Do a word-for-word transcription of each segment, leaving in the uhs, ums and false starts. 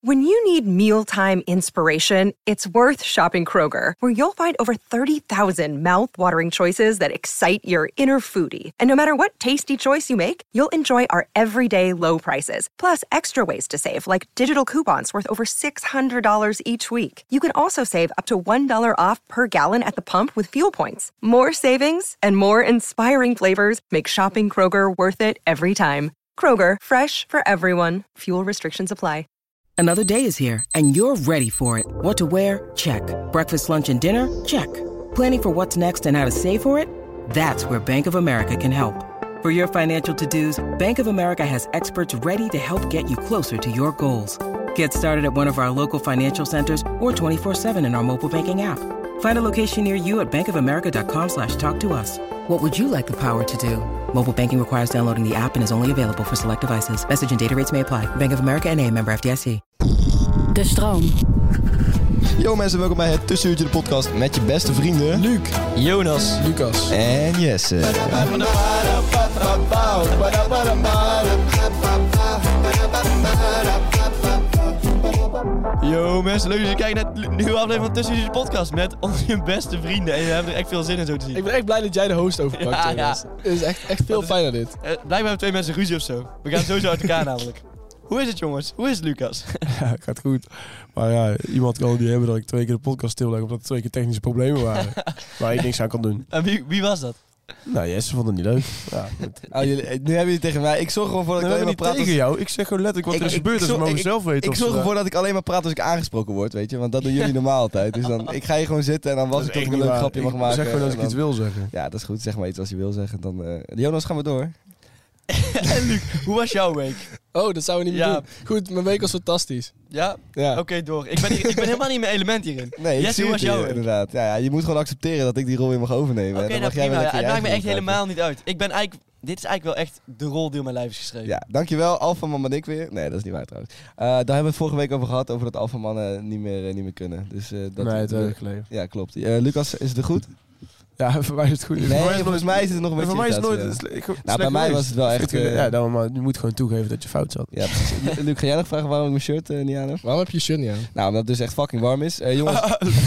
When you need mealtime inspiration, it's worth shopping Kroger, where you'll find over thirty thousand mouth-watering choices that excite your inner foodie. And no matter what tasty choice you make, you'll enjoy our everyday low prices, plus extra ways to save, like digital coupons worth over six hundred dollars each week. You can also save up to one dollar off per gallon at the pump with fuel points. More savings and more inspiring flavors make shopping Kroger worth it every time. Kroger, fresh for everyone. Fuel restrictions apply. Another day is here, and you're ready for it. What to wear? Check. Breakfast, lunch, and dinner? Check. Planning for what's next and how to save for it? That's where Bank of America can help. For your financial to-dos, Bank of America has experts ready to help get you closer to your goals. Get started at one of our local financial centers or twenty-four seven in our mobile banking app. Find a location near you at bankofamerica.com slash talk to us. What would you like the power to do? Mobile banking requires downloading the app and is only available for select devices. Message and data rates may apply. Bank of America N A, member F D I C. De stroom. Yo mensen, welkom bij het Tussenuurtje de podcast met je beste vrienden... Luc, Jonas, Lucas en Jesse. Yo mensen, leuk dat je kijkt naar de nieuwe aflevering van Tussenuurtje de podcast met onze beste vrienden. En we hebben er echt veel zin in zo te zien. Ik ben echt blij dat jij de host overpakt, ja, Jonas. ja. Het is echt, echt veel fijner dit. Uh, blijkbaar hebben twee mensen ruzie of zo. We gaan sowieso uit elkaar namelijk. Hoe is het jongens? Hoe is het Lucas? Ja, het gaat goed. Maar ja, iemand kan niet hebben dat ik twee keer de podcast stilleg omdat er twee keer technische problemen waren. Waar ik niks aan kan doen. En wie, wie was dat? Nou, Jesse vond het niet leuk. Ja, oh, jullie, nu hebben jullie tegen mij. Ik zorg ervoor dat ik nee, alleen maar niet praat. tegen als... jou. Ik zeg gewoon letterlijk wat ik, er is ik, gebeurd. Ik, dus ik, we mogen ik, zelf weten. Ik zorg ervoor dat ik alleen maar praat als ik aangesproken word, weet je. Want dat doen jullie normaal altijd. Dus dan, ik ga hier gewoon zitten en dan was ik tot ik een leuk grapje mag maken. Zeg gewoon als ik dan, iets wil zeggen. Ja, dat is goed. Zeg maar iets als je wil zeggen. Dan, uh, Jonas, gaan we door. En Luc, hoe was jouw week? Oh, dat zouden we niet ja. meer doen. Goed, mijn week was fantastisch. Ja? Ja. Oké, okay, door. Ik ben, hier, ik ben helemaal niet mijn element hierin. Nee, ik yes, zie hoe het was jouw hier, week? inderdaad. Ja, ja, je moet gewoon accepteren dat ik die rol weer mag overnemen. Oké, okay, nou jij prima. Ja, het maakt me echt maken. helemaal niet uit. Ik ben eigenlijk... Dit is eigenlijk wel echt de rol die op mijn lijf is geschreven. Ja, dankjewel. Alphaman ben ik weer. Nee, dat is niet waar trouwens. Uh, daar hebben we het vorige week over gehad, over dat Alphamannen niet meer, uh, niet meer kunnen. Dus, uh, dat nee, het uh, werkt geleden. Ja, klopt. Uh, Lucas, is het er goed? Ja, voor mij is het goed. Nee, voor volgens mij is het nog een beetje... Voor mij is het nooit... Uh, ik, nou, bij mij was het wel echt... Uh, ja, dan, maar je moet gewoon toegeven dat je fout zat. Ja, precies. Luc, ga jij nog vragen waarom ik mijn shirt uh, niet aan heb? Waarom heb je je shirt niet aan? Nou, omdat het dus echt fucking warm is. Uh, jongens...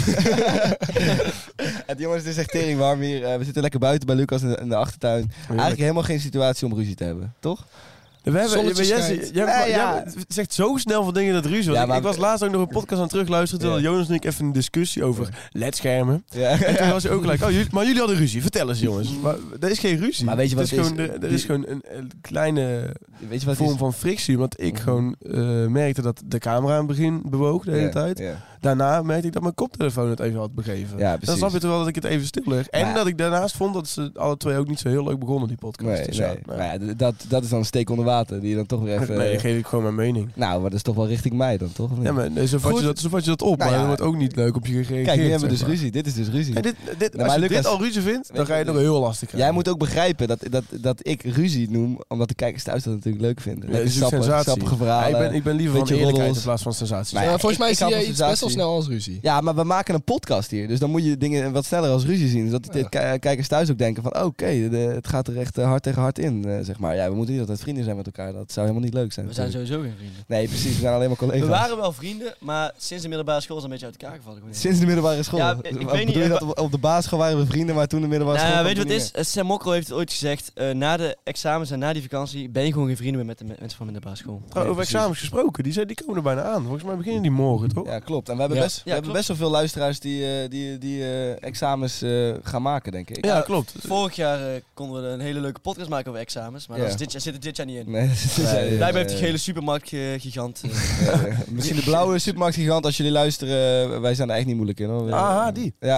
het, jongens, het is echt tering warm hier. Uh, we zitten lekker buiten bij Lucas in de, in de achtertuin. Ja. Eigenlijk helemaal geen situatie om ruzie te hebben, toch? We hebben, Jesse, jij, nee, ja. jij zegt zo snel van dingen dat ruzie was. Ja, ik, ik was laatst ook nog een podcast aan het terugluisteren. Terwijl ja. Jonas en ik even een discussie over ledschermen. Ja. En toen was hij ook gelijk, oh, jullie, maar jullie hadden ruzie. Vertel eens jongens. Maar er is geen ruzie. Maar weet je wat het is? is Gewoon, er, er is gewoon een, een kleine weet je wat vorm is? van frictie. Want ik mm-hmm. gewoon uh, merkte dat de camera aan het begin bewoog de hele ja, tijd. Ja. Daarna merkte ik dat mijn koptelefoon het even had begeven. Ja, dan snap je toch wel dat ik het even stil leg. En maar, dat ik daarnaast vond dat ze alle twee ook niet zo heel leuk begonnen, die podcast. Nee, dus nee. ja, nee. Maar ja, dat, dat is dan een steek onder water die je dan toch weer even... Nee, geef ik gewoon mijn mening. Nou, maar dat is toch wel richting mij dan, toch? Ja, maar nee, zo, vat je dat, zo vat je dat op, nou, maar ja, dan wordt ook niet leuk op je gereageerd. Kijk, nu hebben we dus maar. ruzie. Dit is dus ruzie. Ja, dit, dit, nou, als je Lucas, dit al ruzie vindt, dan ga je het nog heel lastig krijgen. Jij moet ook begrijpen dat, dat, dat ik ruzie noem, omdat de kijkers thuis dat natuurlijk leuk vinden. Ja, dat is een sensatie. Sappige verhalen. Ja, ik, ben, ik ben liever van eerlijkheid roddels. In plaats van sensaties. Nou, ja, volgens mij zie je iets best wel snel als ruzie. Ja, maar we maken een podcast hier, dus dan moet je dingen wat sneller als ruzie zien. Zodat de ja. kijkers thuis ook denken van, oké, okay, het gaat er echt hard tegen hard in, uh, zeg maar. Ja, we moeten niet altijd vrienden zijn met elkaar, dat zou helemaal niet leuk zijn. We zijn sowieso geen vrienden. Nee, precies, we zijn alleen maar collega's. We waren wel vrienden, maar sinds de middelbare school is het een beetje uit elkaar gevallen. Sinds de middelbare school? Ja, ik, ik weet niet. Je dat op, op de basisschool waren we vrienden, maar toen de middelbare nou, school... Weet je wat het is? Sam Mokro heeft het ooit gezegd, uh, na de examens en na die vakantie ben je gewoon geen vrienden meer met de me- mensen van de middelbare school. Oh, over precies. Examens gesproken, die, zijn, die komen er bijna aan. Volgens mij beginnen die morgen, toch? Ja, klopt. En we hebben, ja. best, we ja, hebben best wel veel luisteraars die, uh, die, die uh, examens uh, gaan maken, denk ik. Ja, klopt. Vorig jaar uh, konden we een hele leuke podcast maken over examens, maar ja. dat dit jaar, zit er dit jaar niet in. Nee, dat is nee, Blijkbaar heeft die gele supermarktgigant. Uh, ja, ja. Misschien de blauwe supermarktgigant, als jullie luisteren, uh, wij zijn er echt niet moeilijk in, hoor. Aha, die. Ja.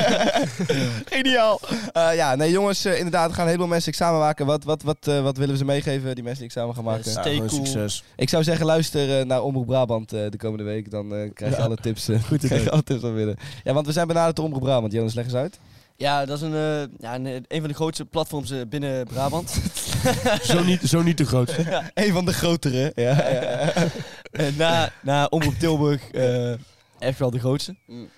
Geniaal. Uh, ja, nee jongens, uh, inderdaad, er gaan een heleboel mensen examen maken. Wat, wat, wat, uh, wat willen we ze meegeven, die mensen die examen gaan maken? Ja, stay ja, cool. Succes. Ik zou zeggen, luister uh, naar Omroep Brabant uh, de komende week. Dan uh, krijg je ja. alle tips. Uh, Goed krijg je alle tips van binnen. Ja, want we zijn benaderd door Omroep Brabant. Jonas, leg eens uit. Ja, dat is een, uh, ja, een, een van de grootste platforms uh, binnen Brabant. zo, niet, zo niet de grootste. Ja. Een van de grotere. Ja, ja. uh, na, na Omroep Tilburg uh, echt wel de grootste. Mm.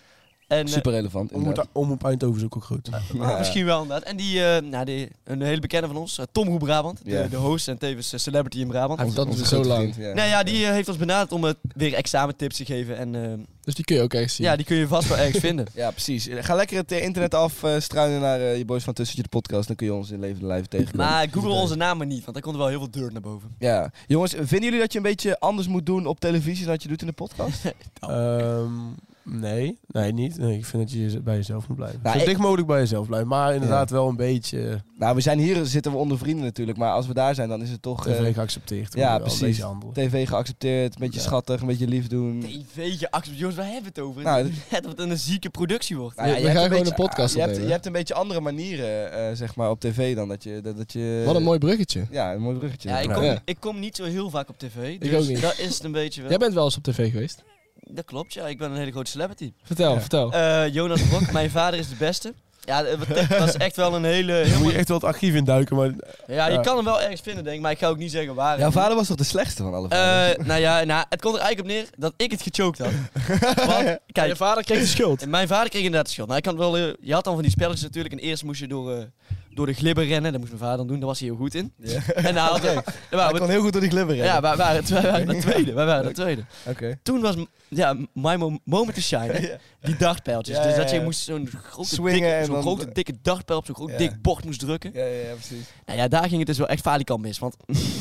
En, super relevant. Omroep, Omroep Eindhoven is ook, ook groot. Uh, ja. Misschien wel inderdaad. En die, uh, nou, die, een hele bekende van ons, uh, Tom Hoe Brabant. De, yeah. de host en tevens uh, celebrity in Brabant. En dat is zo lang. Ja. Nou ja, die uh, heeft ons benaderd om uh, weer examentips te geven. En, uh, dus die kun je ook ergens zien. Ja, die kun je vast wel ergens vinden. Ja, precies. Ga lekker het internet af uh, struinen naar uh, je boys van Tussentje de podcast. Dan kun je ons in levende lijven tegenkomen. Maar google onze namen niet, want daar komt er wel heel veel dirt naar boven. Ja. Jongens, vinden jullie dat je een beetje anders moet doen op televisie dan dat je doet in de podcast? um, Nee, nee, niet. Nee, ik vind dat je bij jezelf moet blijven. Nou, Zo ik... dicht mogelijk bij jezelf blijven. Maar inderdaad ja. wel een beetje... Nou, we zijn hier, zitten we onder vrienden natuurlijk. Maar als we daar zijn, dan is het toch... T V uh... geaccepteerd. Ja, precies. T V geaccepteerd, een beetje ja. schattig, een beetje lief doen. T V geaccepteerd. Jongens, waar hebben we het over? Nou, het wat een zieke productie wordt. Nou, ja, we gaan gewoon beetje, een podcast uh, je, hebt, je hebt een beetje andere manieren, uh, zeg maar, op tv dan dat je... Dat, dat je wat een mooi bruggetje. Ja, een mooi bruggetje. Ja, ik, kom, ja. ik kom niet zo heel vaak op tv. Dus ik ook niet. Dat is het een beetje wel. Jij bent wel eens op tv geweest? Dat klopt, ja. Ik ben een hele grote celebrity. Vertel, ja. vertel. Uh, Jonas Brok, mijn vader is de beste. Ja, dat is echt wel een hele... Dan moet je echt wel het archief induiken, maar... Ja, je ja. kan hem wel ergens vinden, denk ik, maar ik ga ook niet zeggen waar. Jouw vader was toch de slechtste van alle vaders? Uh, nou ja, nou, het komt er eigenlijk op neer dat ik het gechoked had. Want, kijk, je vader kreeg de schuld. Mijn vader kreeg inderdaad de schuld. Nou, ik kan wel, je had dan van die spelletjes natuurlijk en eerst moest je door... Uh, door de glibber rennen. Dat moest mijn vader dan doen. Daar was hij heel goed in. Ja. En nou, okay. Hij kon heel goed door die glibber rennen. Ja, wij waren, wij waren de tweede. Wij waren de tweede. Okay. Toen was ja, my moment to shine. Ja. Die dartpijltjes. Ja, dus dat je moest zo'n grote, dikke, zo'n grote dikke dartpijl op zo'n groot ja. dik bord moest drukken. Ja, ja, ja, precies. Nou ja, daar ging het dus wel echt falikant mis. Want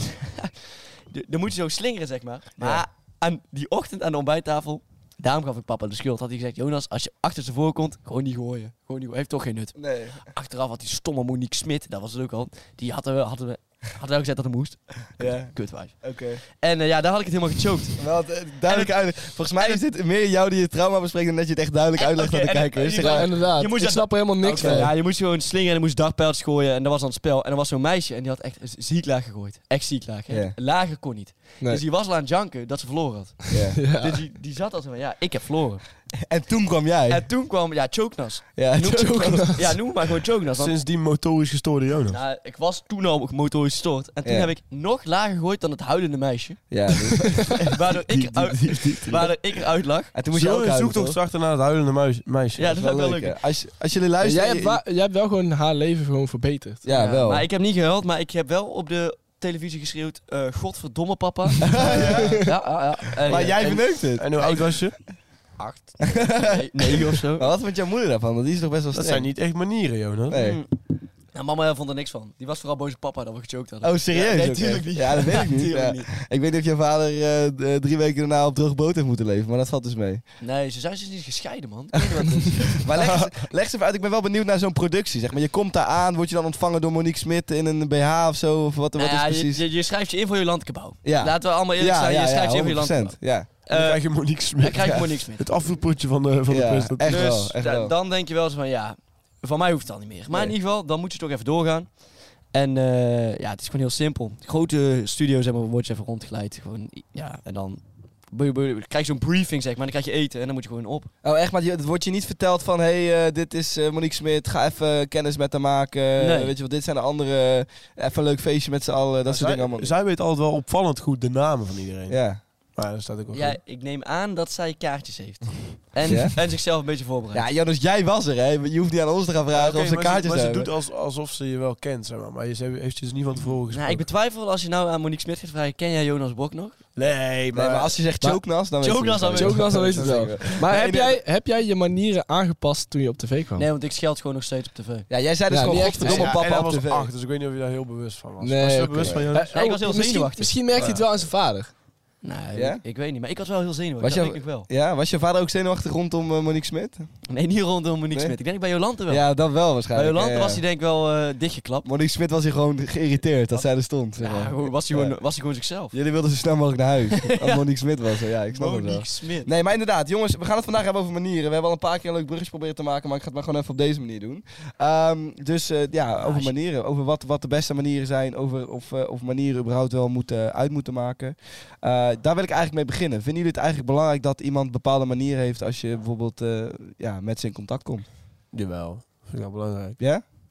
dan moet je zo slingeren, zeg maar. Maar ja. aan die ochtend aan de ontbijttafel... Daarom gaf ik papa de schuld. Had hij gezegd, Jonas, als je achter ze voorkomt, gewoon niet gooien. Gewoon niet gooien. Heeft toch geen nut. Nee. Achteraf had die stomme Monique Smit, dat was het ook al. Die hadden we, hadden we, hadden wel gezegd dat het moest. Ja. Kutwijf. Oké. Okay. En uh, ja, daar had ik het helemaal gechoked. Wel, duidelijk uit. Volgens mij is dit meer jou die je trauma bespreekt dan dat je het echt duidelijk uitlegt okay, aan de kijkers. Ja, inderdaad. Je moest ik snap er helemaal niks okay. van. Ja, je moest gewoon slingeren en je moest dartpijltjes gooien en dat was dan het spel. En er was zo'n meisje en die had echt ziek laag gegooid. Echt ziek laag. Yeah. Lager kon niet. Nee. Dus die was al aan het janken dat ze verloren had. Yeah. Ja. Dus die, die zat al zo van, ja, ik heb verloren. En toen kwam jij. En toen kwam, ja, chokenas. Ja, noem, chokenas. Ja, noem maar gewoon chokenas. Sindsdien motorisch gestoorde Jonas. Nou, ik was toen al motorisch gestoord. En toen ja. heb ik nog lager gegooid dan het huilende meisje. Ja. waardoor, ik eruit, waardoor ik eruit lag. En toen moest je ook een zoektocht starten naar het huilende muis, meisje. Ja, dat, dat is wel leuk. leuk. Als, als jullie luisteren... Jij hebt, wa- jij hebt wel gewoon haar leven gewoon verbeterd. Ja, ja, wel. Maar ik heb niet gehuild, maar ik heb wel op de... televisie geschreeuwd, uh, godverdomme papa. ja, ja, ja. Uh, maar ja, jij en, verneukt het. En hoe oud was je? Acht. Nee, negen of zo. Maar wat vond jouw moeder daarvan? Want die is toch best wel streng. Dat zijn niet echt manieren, Jonas. Nee. Mm. Nou, mama vond er niks van. Die was vooral boos op papa dat we gechoked hadden. Oh, serieus? Ja, nee, okay. tuurlijk niet. Ja, dat weet ik niet. Ja. niet. Ik weet niet of je vader uh, drie weken daarna op droge boot heeft moeten leven, maar dat valt dus mee. Nee, ze zijn dus niet gescheiden, man. Ik weet niet wat het is. Maar leg eens, leg eens even uit, ik ben wel benieuwd naar zo'n productie, zeg maar. Je komt daar aan, word je dan ontvangen door Monique Smit in een B H of zo? Of wat, nou wat ja, is precies? Je, je, je schrijft je in voor je landgebouw. Ja. Laten we allemaal eerlijk ja, zijn, ja, je schrijft ja, je in voor je landgebouw. Ja. Dan uh, krijg je Monique Smit. Dan krijg je ja. Monique Smit. Het afvoerputje van de, van ja, de presentatie. Echt dus wel, echt wel. dan denk je wel zo van, ja, van mij hoeft het al niet meer. Maar nee. in ieder geval, dan moet je toch even doorgaan. En uh, ja, het is gewoon heel simpel. Grote studio's, zeg maar, word je even rondgeleid. Gewoon, ja, en dan krijg je zo'n briefing, zeg maar. Dan krijg je eten en dan moet je gewoon op. Oh, echt? Maar het wordt je niet verteld van... Hé, hey, uh, dit is uh, Monique Smit. Ga even kennis met haar maken. Nee. Weet je wat, dit zijn de andere... Uh, even een leuk feestje met z'n allen. Dat ja, soort zij, dingen allemaal. Zij weet altijd wel opvallend goed de namen van iedereen. Ja. Maar dat staat ook wel Ja, goed. ik neem aan dat zij kaartjes heeft. En, ja? en zichzelf een beetje voorbereidt. Ja, Jonas, jij was er, hè? Je hoeft niet aan ons te gaan vragen ja, okay, of ze kaartjes hebben. Maar hebben. ze doet als, alsof ze je wel kent, zeg maar. Maar je heeft je dus niet van tevoren gesproken. Nou, ik betwijfel als je nou aan Monique Smit gaat vragen... Ken jij Jonas Brok nog? Nee, maar, nee, maar als je zegt chokenas, dan weet je Chokenas, het. Chokenas, dan weet je het wel. Maar heb jij, heb jij je manieren aangepast toen je op tv kwam? Nee, want ik scheld gewoon nog steeds op tv. Ja, jij zei dus ja, gewoon godverdomme papa ja, op tv. acht, dus ik weet niet of je daar heel bewust van was. Nee, was je okay. bewust van je? Uh, nee, ik was heel zenuwachtig. Misschien merkte hij het wel aan zijn vader. Nee, ja? ik, ik weet niet. Maar ik was wel heel zenuwachtig. Was dat denk ik wel. Ja, was je vader ook zenuwachtig rondom uh, Monique Smit? Nee, niet rondom Monique nee? Smit. Ik denk bij Jolante wel. Ja, dat wel waarschijnlijk. Bij Jolante ja, ja. was hij denk ik wel uh, dichtgeklapt. Monique Smit was hij gewoon geïrriteerd dat zij er stond. Zeg maar. Ja, was hij, gewoon, ja. was hij gewoon zichzelf. Jullie wilden zo snel mogelijk naar huis. Als ja. Monique Smit was er. Ja, ik snap Monique het wel. Smit. Nee, maar inderdaad, jongens, we gaan het vandaag hebben over manieren. We hebben al een paar keer een leuk bruggetje proberen te maken, maar ik ga het maar gewoon even op deze manier doen. Um, dus uh, ja, over manieren. Over wat, wat de beste manieren zijn. Over of, uh, of manieren überhaupt wel moeten, uit moeten maken. Uh, daar wil ik eigenlijk mee beginnen. Vinden jullie het eigenlijk belangrijk dat iemand bepaalde manieren heeft als je bijvoorbeeld uh, ja, met ze in contact komt? Jawel, vind ik wel belangrijk. Ja?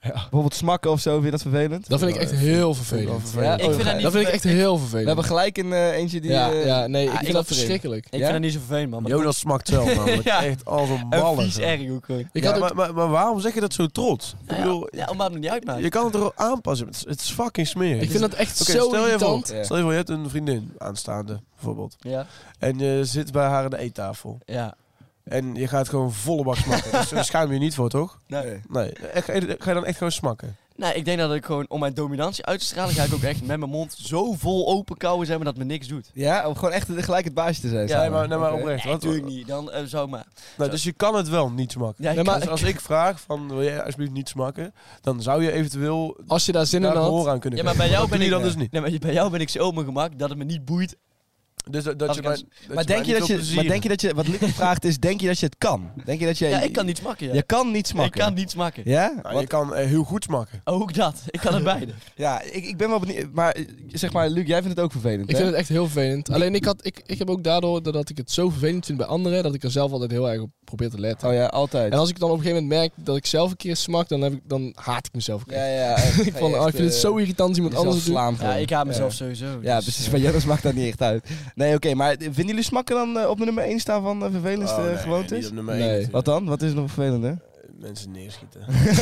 Ja. Bijvoorbeeld smakken of zo, vind je dat vervelend? Dat vind ik echt heel vervelend. Ja, Ik vind dat niet Dat vind ik echt heel We vervelend. hebben gelijk een uh, eentje die... Ja, uh, ja, nee, ik Ah, vind ik dat had verschrikkelijk. Ik Ja? vind dat niet zo vervelend, man. Maar Jonas smakt zelf namelijk. Ja. Echt als een en ballen. vies zo. erg ook gewoon. Ik Ja, had ook, maar, maar, maar waarom zeg je dat zo trots? Ik Ja, bedoel, ja, omdat het me niet uitmaakt. je kan het er aanpassen. Het is, het is fucking smerig. ik vind dat echt Oké, zo stel je voor, irritant. Ja. stel je voor, je hebt een vriendin aanstaande, bijvoorbeeld. Ja. En je zit bij haar aan de eettafel. Ja. En je gaat gewoon volle bak smakken. Dus daar schaam je je niet voor, toch? Nee. Nee. Echt, ga je ga je dan echt gewoon smakken? Nee, ik denk dat ik gewoon, om mijn dominantie uit te stralen, ga ik ook echt met mijn mond zo vol open kauwen zijn, maar dat me niks doet. Ja, om gewoon echt gelijk het baasje te zijn. Ja, Nee, maar, nee, maar Oké. oprecht. Nee, Wat, natuurlijk niet. Dan uh, zou ik maar... nou, dus je kan het wel niet smakken. Ja, ik Nee, maar- kan- Dus als ik vraag van, wil jij alsjeblieft niet smakken? Dan zou je eventueel Als je daar zin in daar gehoor had. aan kunnen Ja, maar geven. bij jou dat ben doe ik je dan dus niet. Nee, maar bij jou ben ik zo op mijn gemak dat het me niet boeit. Dus dat, dat Als je ik mij, aan- dat Maar mij denk je niet dat wil je... Maar plezieren. denk je dat je... Wat Lucas vraagt is, denk je dat je het kan? Denk je dat je... Ja, ik kan niet smakken. Ja. Je kan niet ik smakken. kan niet smakken. Ja? Nou, Wat- je kan eh, heel goed smakken. Ook dat. Ik kan het beide. Ja, ik, ik ben wel benieuwd. Maar eh, zeg maar, Luc, jij vindt het ook vervelend, Ik hè? vind het echt heel vervelend. Alleen ik, had, ik, ik heb ook daardoor dat ik het zo vervelend vind bij anderen, dat ik er zelf altijd heel erg op probeer te letten. Oh ja, altijd. En als ik dan op een gegeven moment merk dat ik zelf een keer smak, dan, heb ik, dan haat ik mezelf ook echt. Ja, ja. echt. Ik, Ga van, je oh, ik echt, vind het eh, zo irritant als iemand jezelf anders het doet. slaan gewoon. Ja, ik haat mezelf Ja. sowieso. Ja, dus, precies. eh, Bij Jonas maakt dat niet echt uit. Nee, oké. maar vinden jullie smakken dan uh, op de nummer één staan van uh, vervelendste Oh, nee, gewoontes? nee, niet op nummer Nee. één natuurlijk. Wat dan? Wat is nog vervelender? Mensen neerschieten.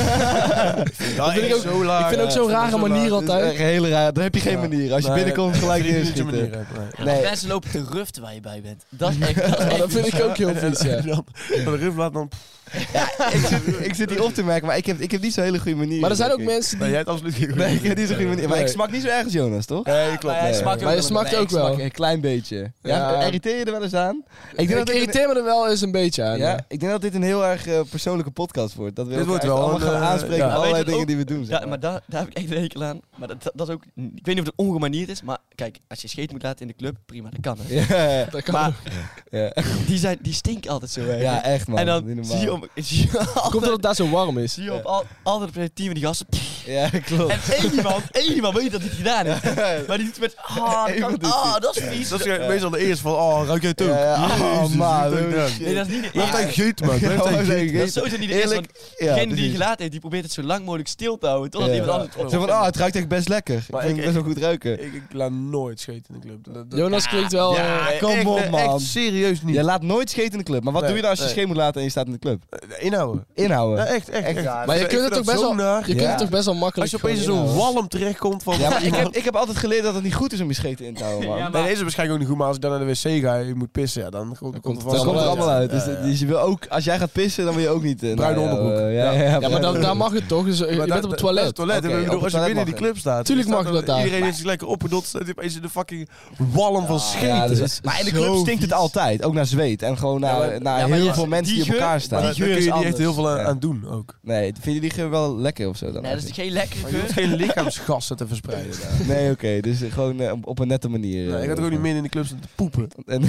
Dat vind ik ook, ik vind ook zo'n rare manier Dat is altijd. echt een hele raar. Dan heb je geen Ja. manier. Als je Nee, binnenkomt, nee, gelijk vind ik niet zo'n neerschieten. manier hebt, nee. Als Nee. mensen lopen te ruften waar je bij bent. Dat is echt... Dat, is Maar echt dat vind ik ook heel En- vies, ja. en dan, dan de ruf laat dan... ik, zit, ik zit hier op te merken, maar ik heb, ik heb niet zo'n hele goede manier. Maar er zijn ook denk ik. mensen Nee, die... jij hebt absoluut geen Nee, ik heb niet zo'n goede manier. Maar ik Nee. smak niet zo erg als Jonas, toch? Nee, klopt. Maar hij Nee. smaakt ook Maar je wel- smaakt nee, ook ik smak- wel. Een klein beetje. Ja, Ja. irriteer je er wel eens aan? Ik denk Ik dat dit irriteer me er wel eens een beetje aan. een, ja, Ja. ik denk dat dit een heel erg uh, persoonlijke podcast wordt. Dat we Dit elkaar wordt echt wel allemaal een, gaan uh, aanspreken ja. op allerlei Weet je dingen ook- die we doen. Zeg Ja, maar daar, daar heb ik echt een hekel aan. Maar dat, dat, dat is ook... Ik weet niet of het ongemanierd is, maar kijk, als je scheet moet laten in de club, prima, dat kan. Hè. Ja, Dat kan Maar ook. ja. die, zijn, die stinken altijd zo erg. ja, echt man. En dan Niet normaal. zie je, op, zie je Komt altijd, dat het daar zo warm is. zie je op al, altijd op het team van die gasten. Ja, klopt. En één iemand, één iemand weet dat hij het gedaan heeft. Maar die doet met, ah, dat, Eén kan, doet ah, het. dat is vies. Dat is meestal de eerste van, oh, ruik jij het ook? Ja, ja. Oh, Jezus, man, wat heb je oh, gedaan? shit. Nee, dat is niet de Blijf eerste. daar gegeten, man. Blijf Ja, daar maar gegeten. Dat is sowieso niet de eerste. Want Eerlijk, ja, degene die precies. gelaten heeft, die probeert het zo lang mogelijk stil te houden. Totdat Ja. iemand anders het Zo van, oh, het ruikt echt best lekker. Ik Maar vind ik- het best wel goed ruiken. Ik, ik laat nooit scheten in de club. Dat- dat- Jonas klinkt wel... Ja, eh, kom echt, op, echt man. serieus niet. Je laat nooit scheten in de club. Maar wat Nee, doe je dan als je nee. scheet moet laten en je staat in de club? Eh, Inhouden. Inhouden. Ja, echt, echt. Echt, echt. ja. Maar je Ik kunt vind het toch dat best zo wel... naar. Je kunt Ja. het toch best wel makkelijk... Als je opeens in gewoon zo'n inhouden. walm terechtkomt van... Ja, maar ik iemand- heb, ik heb altijd geleerd dat het niet goed is om je scheten in te houden, man. Ja, Nee, deze is waarschijnlijk ook niet goed, maar als ik dan naar de wc ga en je moet pissen, ja, dan komt, komt komt het er Dat vast komt er wel allemaal uit. Ja, Dus, ja, ja. dus je wil ook, als jij gaat pissen, dan wil je ook niet... eh, Bruine nou ja, onderbroek. eh, ja, ja, Ja, maar bruine dan, daar mag het toch? Dus, je Maar bent dat- op het dat- toilet. Dat is het toilet. Oké, Ik bedoel, op als het je toilet binnen in die mag club staat... Tuurlijk dan mag staat dat daar. Iedereen is lekker opgedot, staat hij opeens in de fucking walm van scheten. Ja, dus het- maar in de club Zo stinkt het vies. altijd. Ook naar zweet. En gewoon naar, Ja, maar- naar ja, maar heel ja, veel mensen die, die op elkaar geur- staan. Maar die daar geur kun je is niet echt heel veel aan, Ja. aan doen ook. Nee, vinden jullie geur wel lekker of zo dan? Nee, dat is geen lekkere Maar je hoeft geur. geen lichaamsgassen te verspreiden daar. Nee, oké. dus gewoon eh, op- op een nette manier. Nee, eh, ik ga toch ook niet meer in de club staan te poepen. En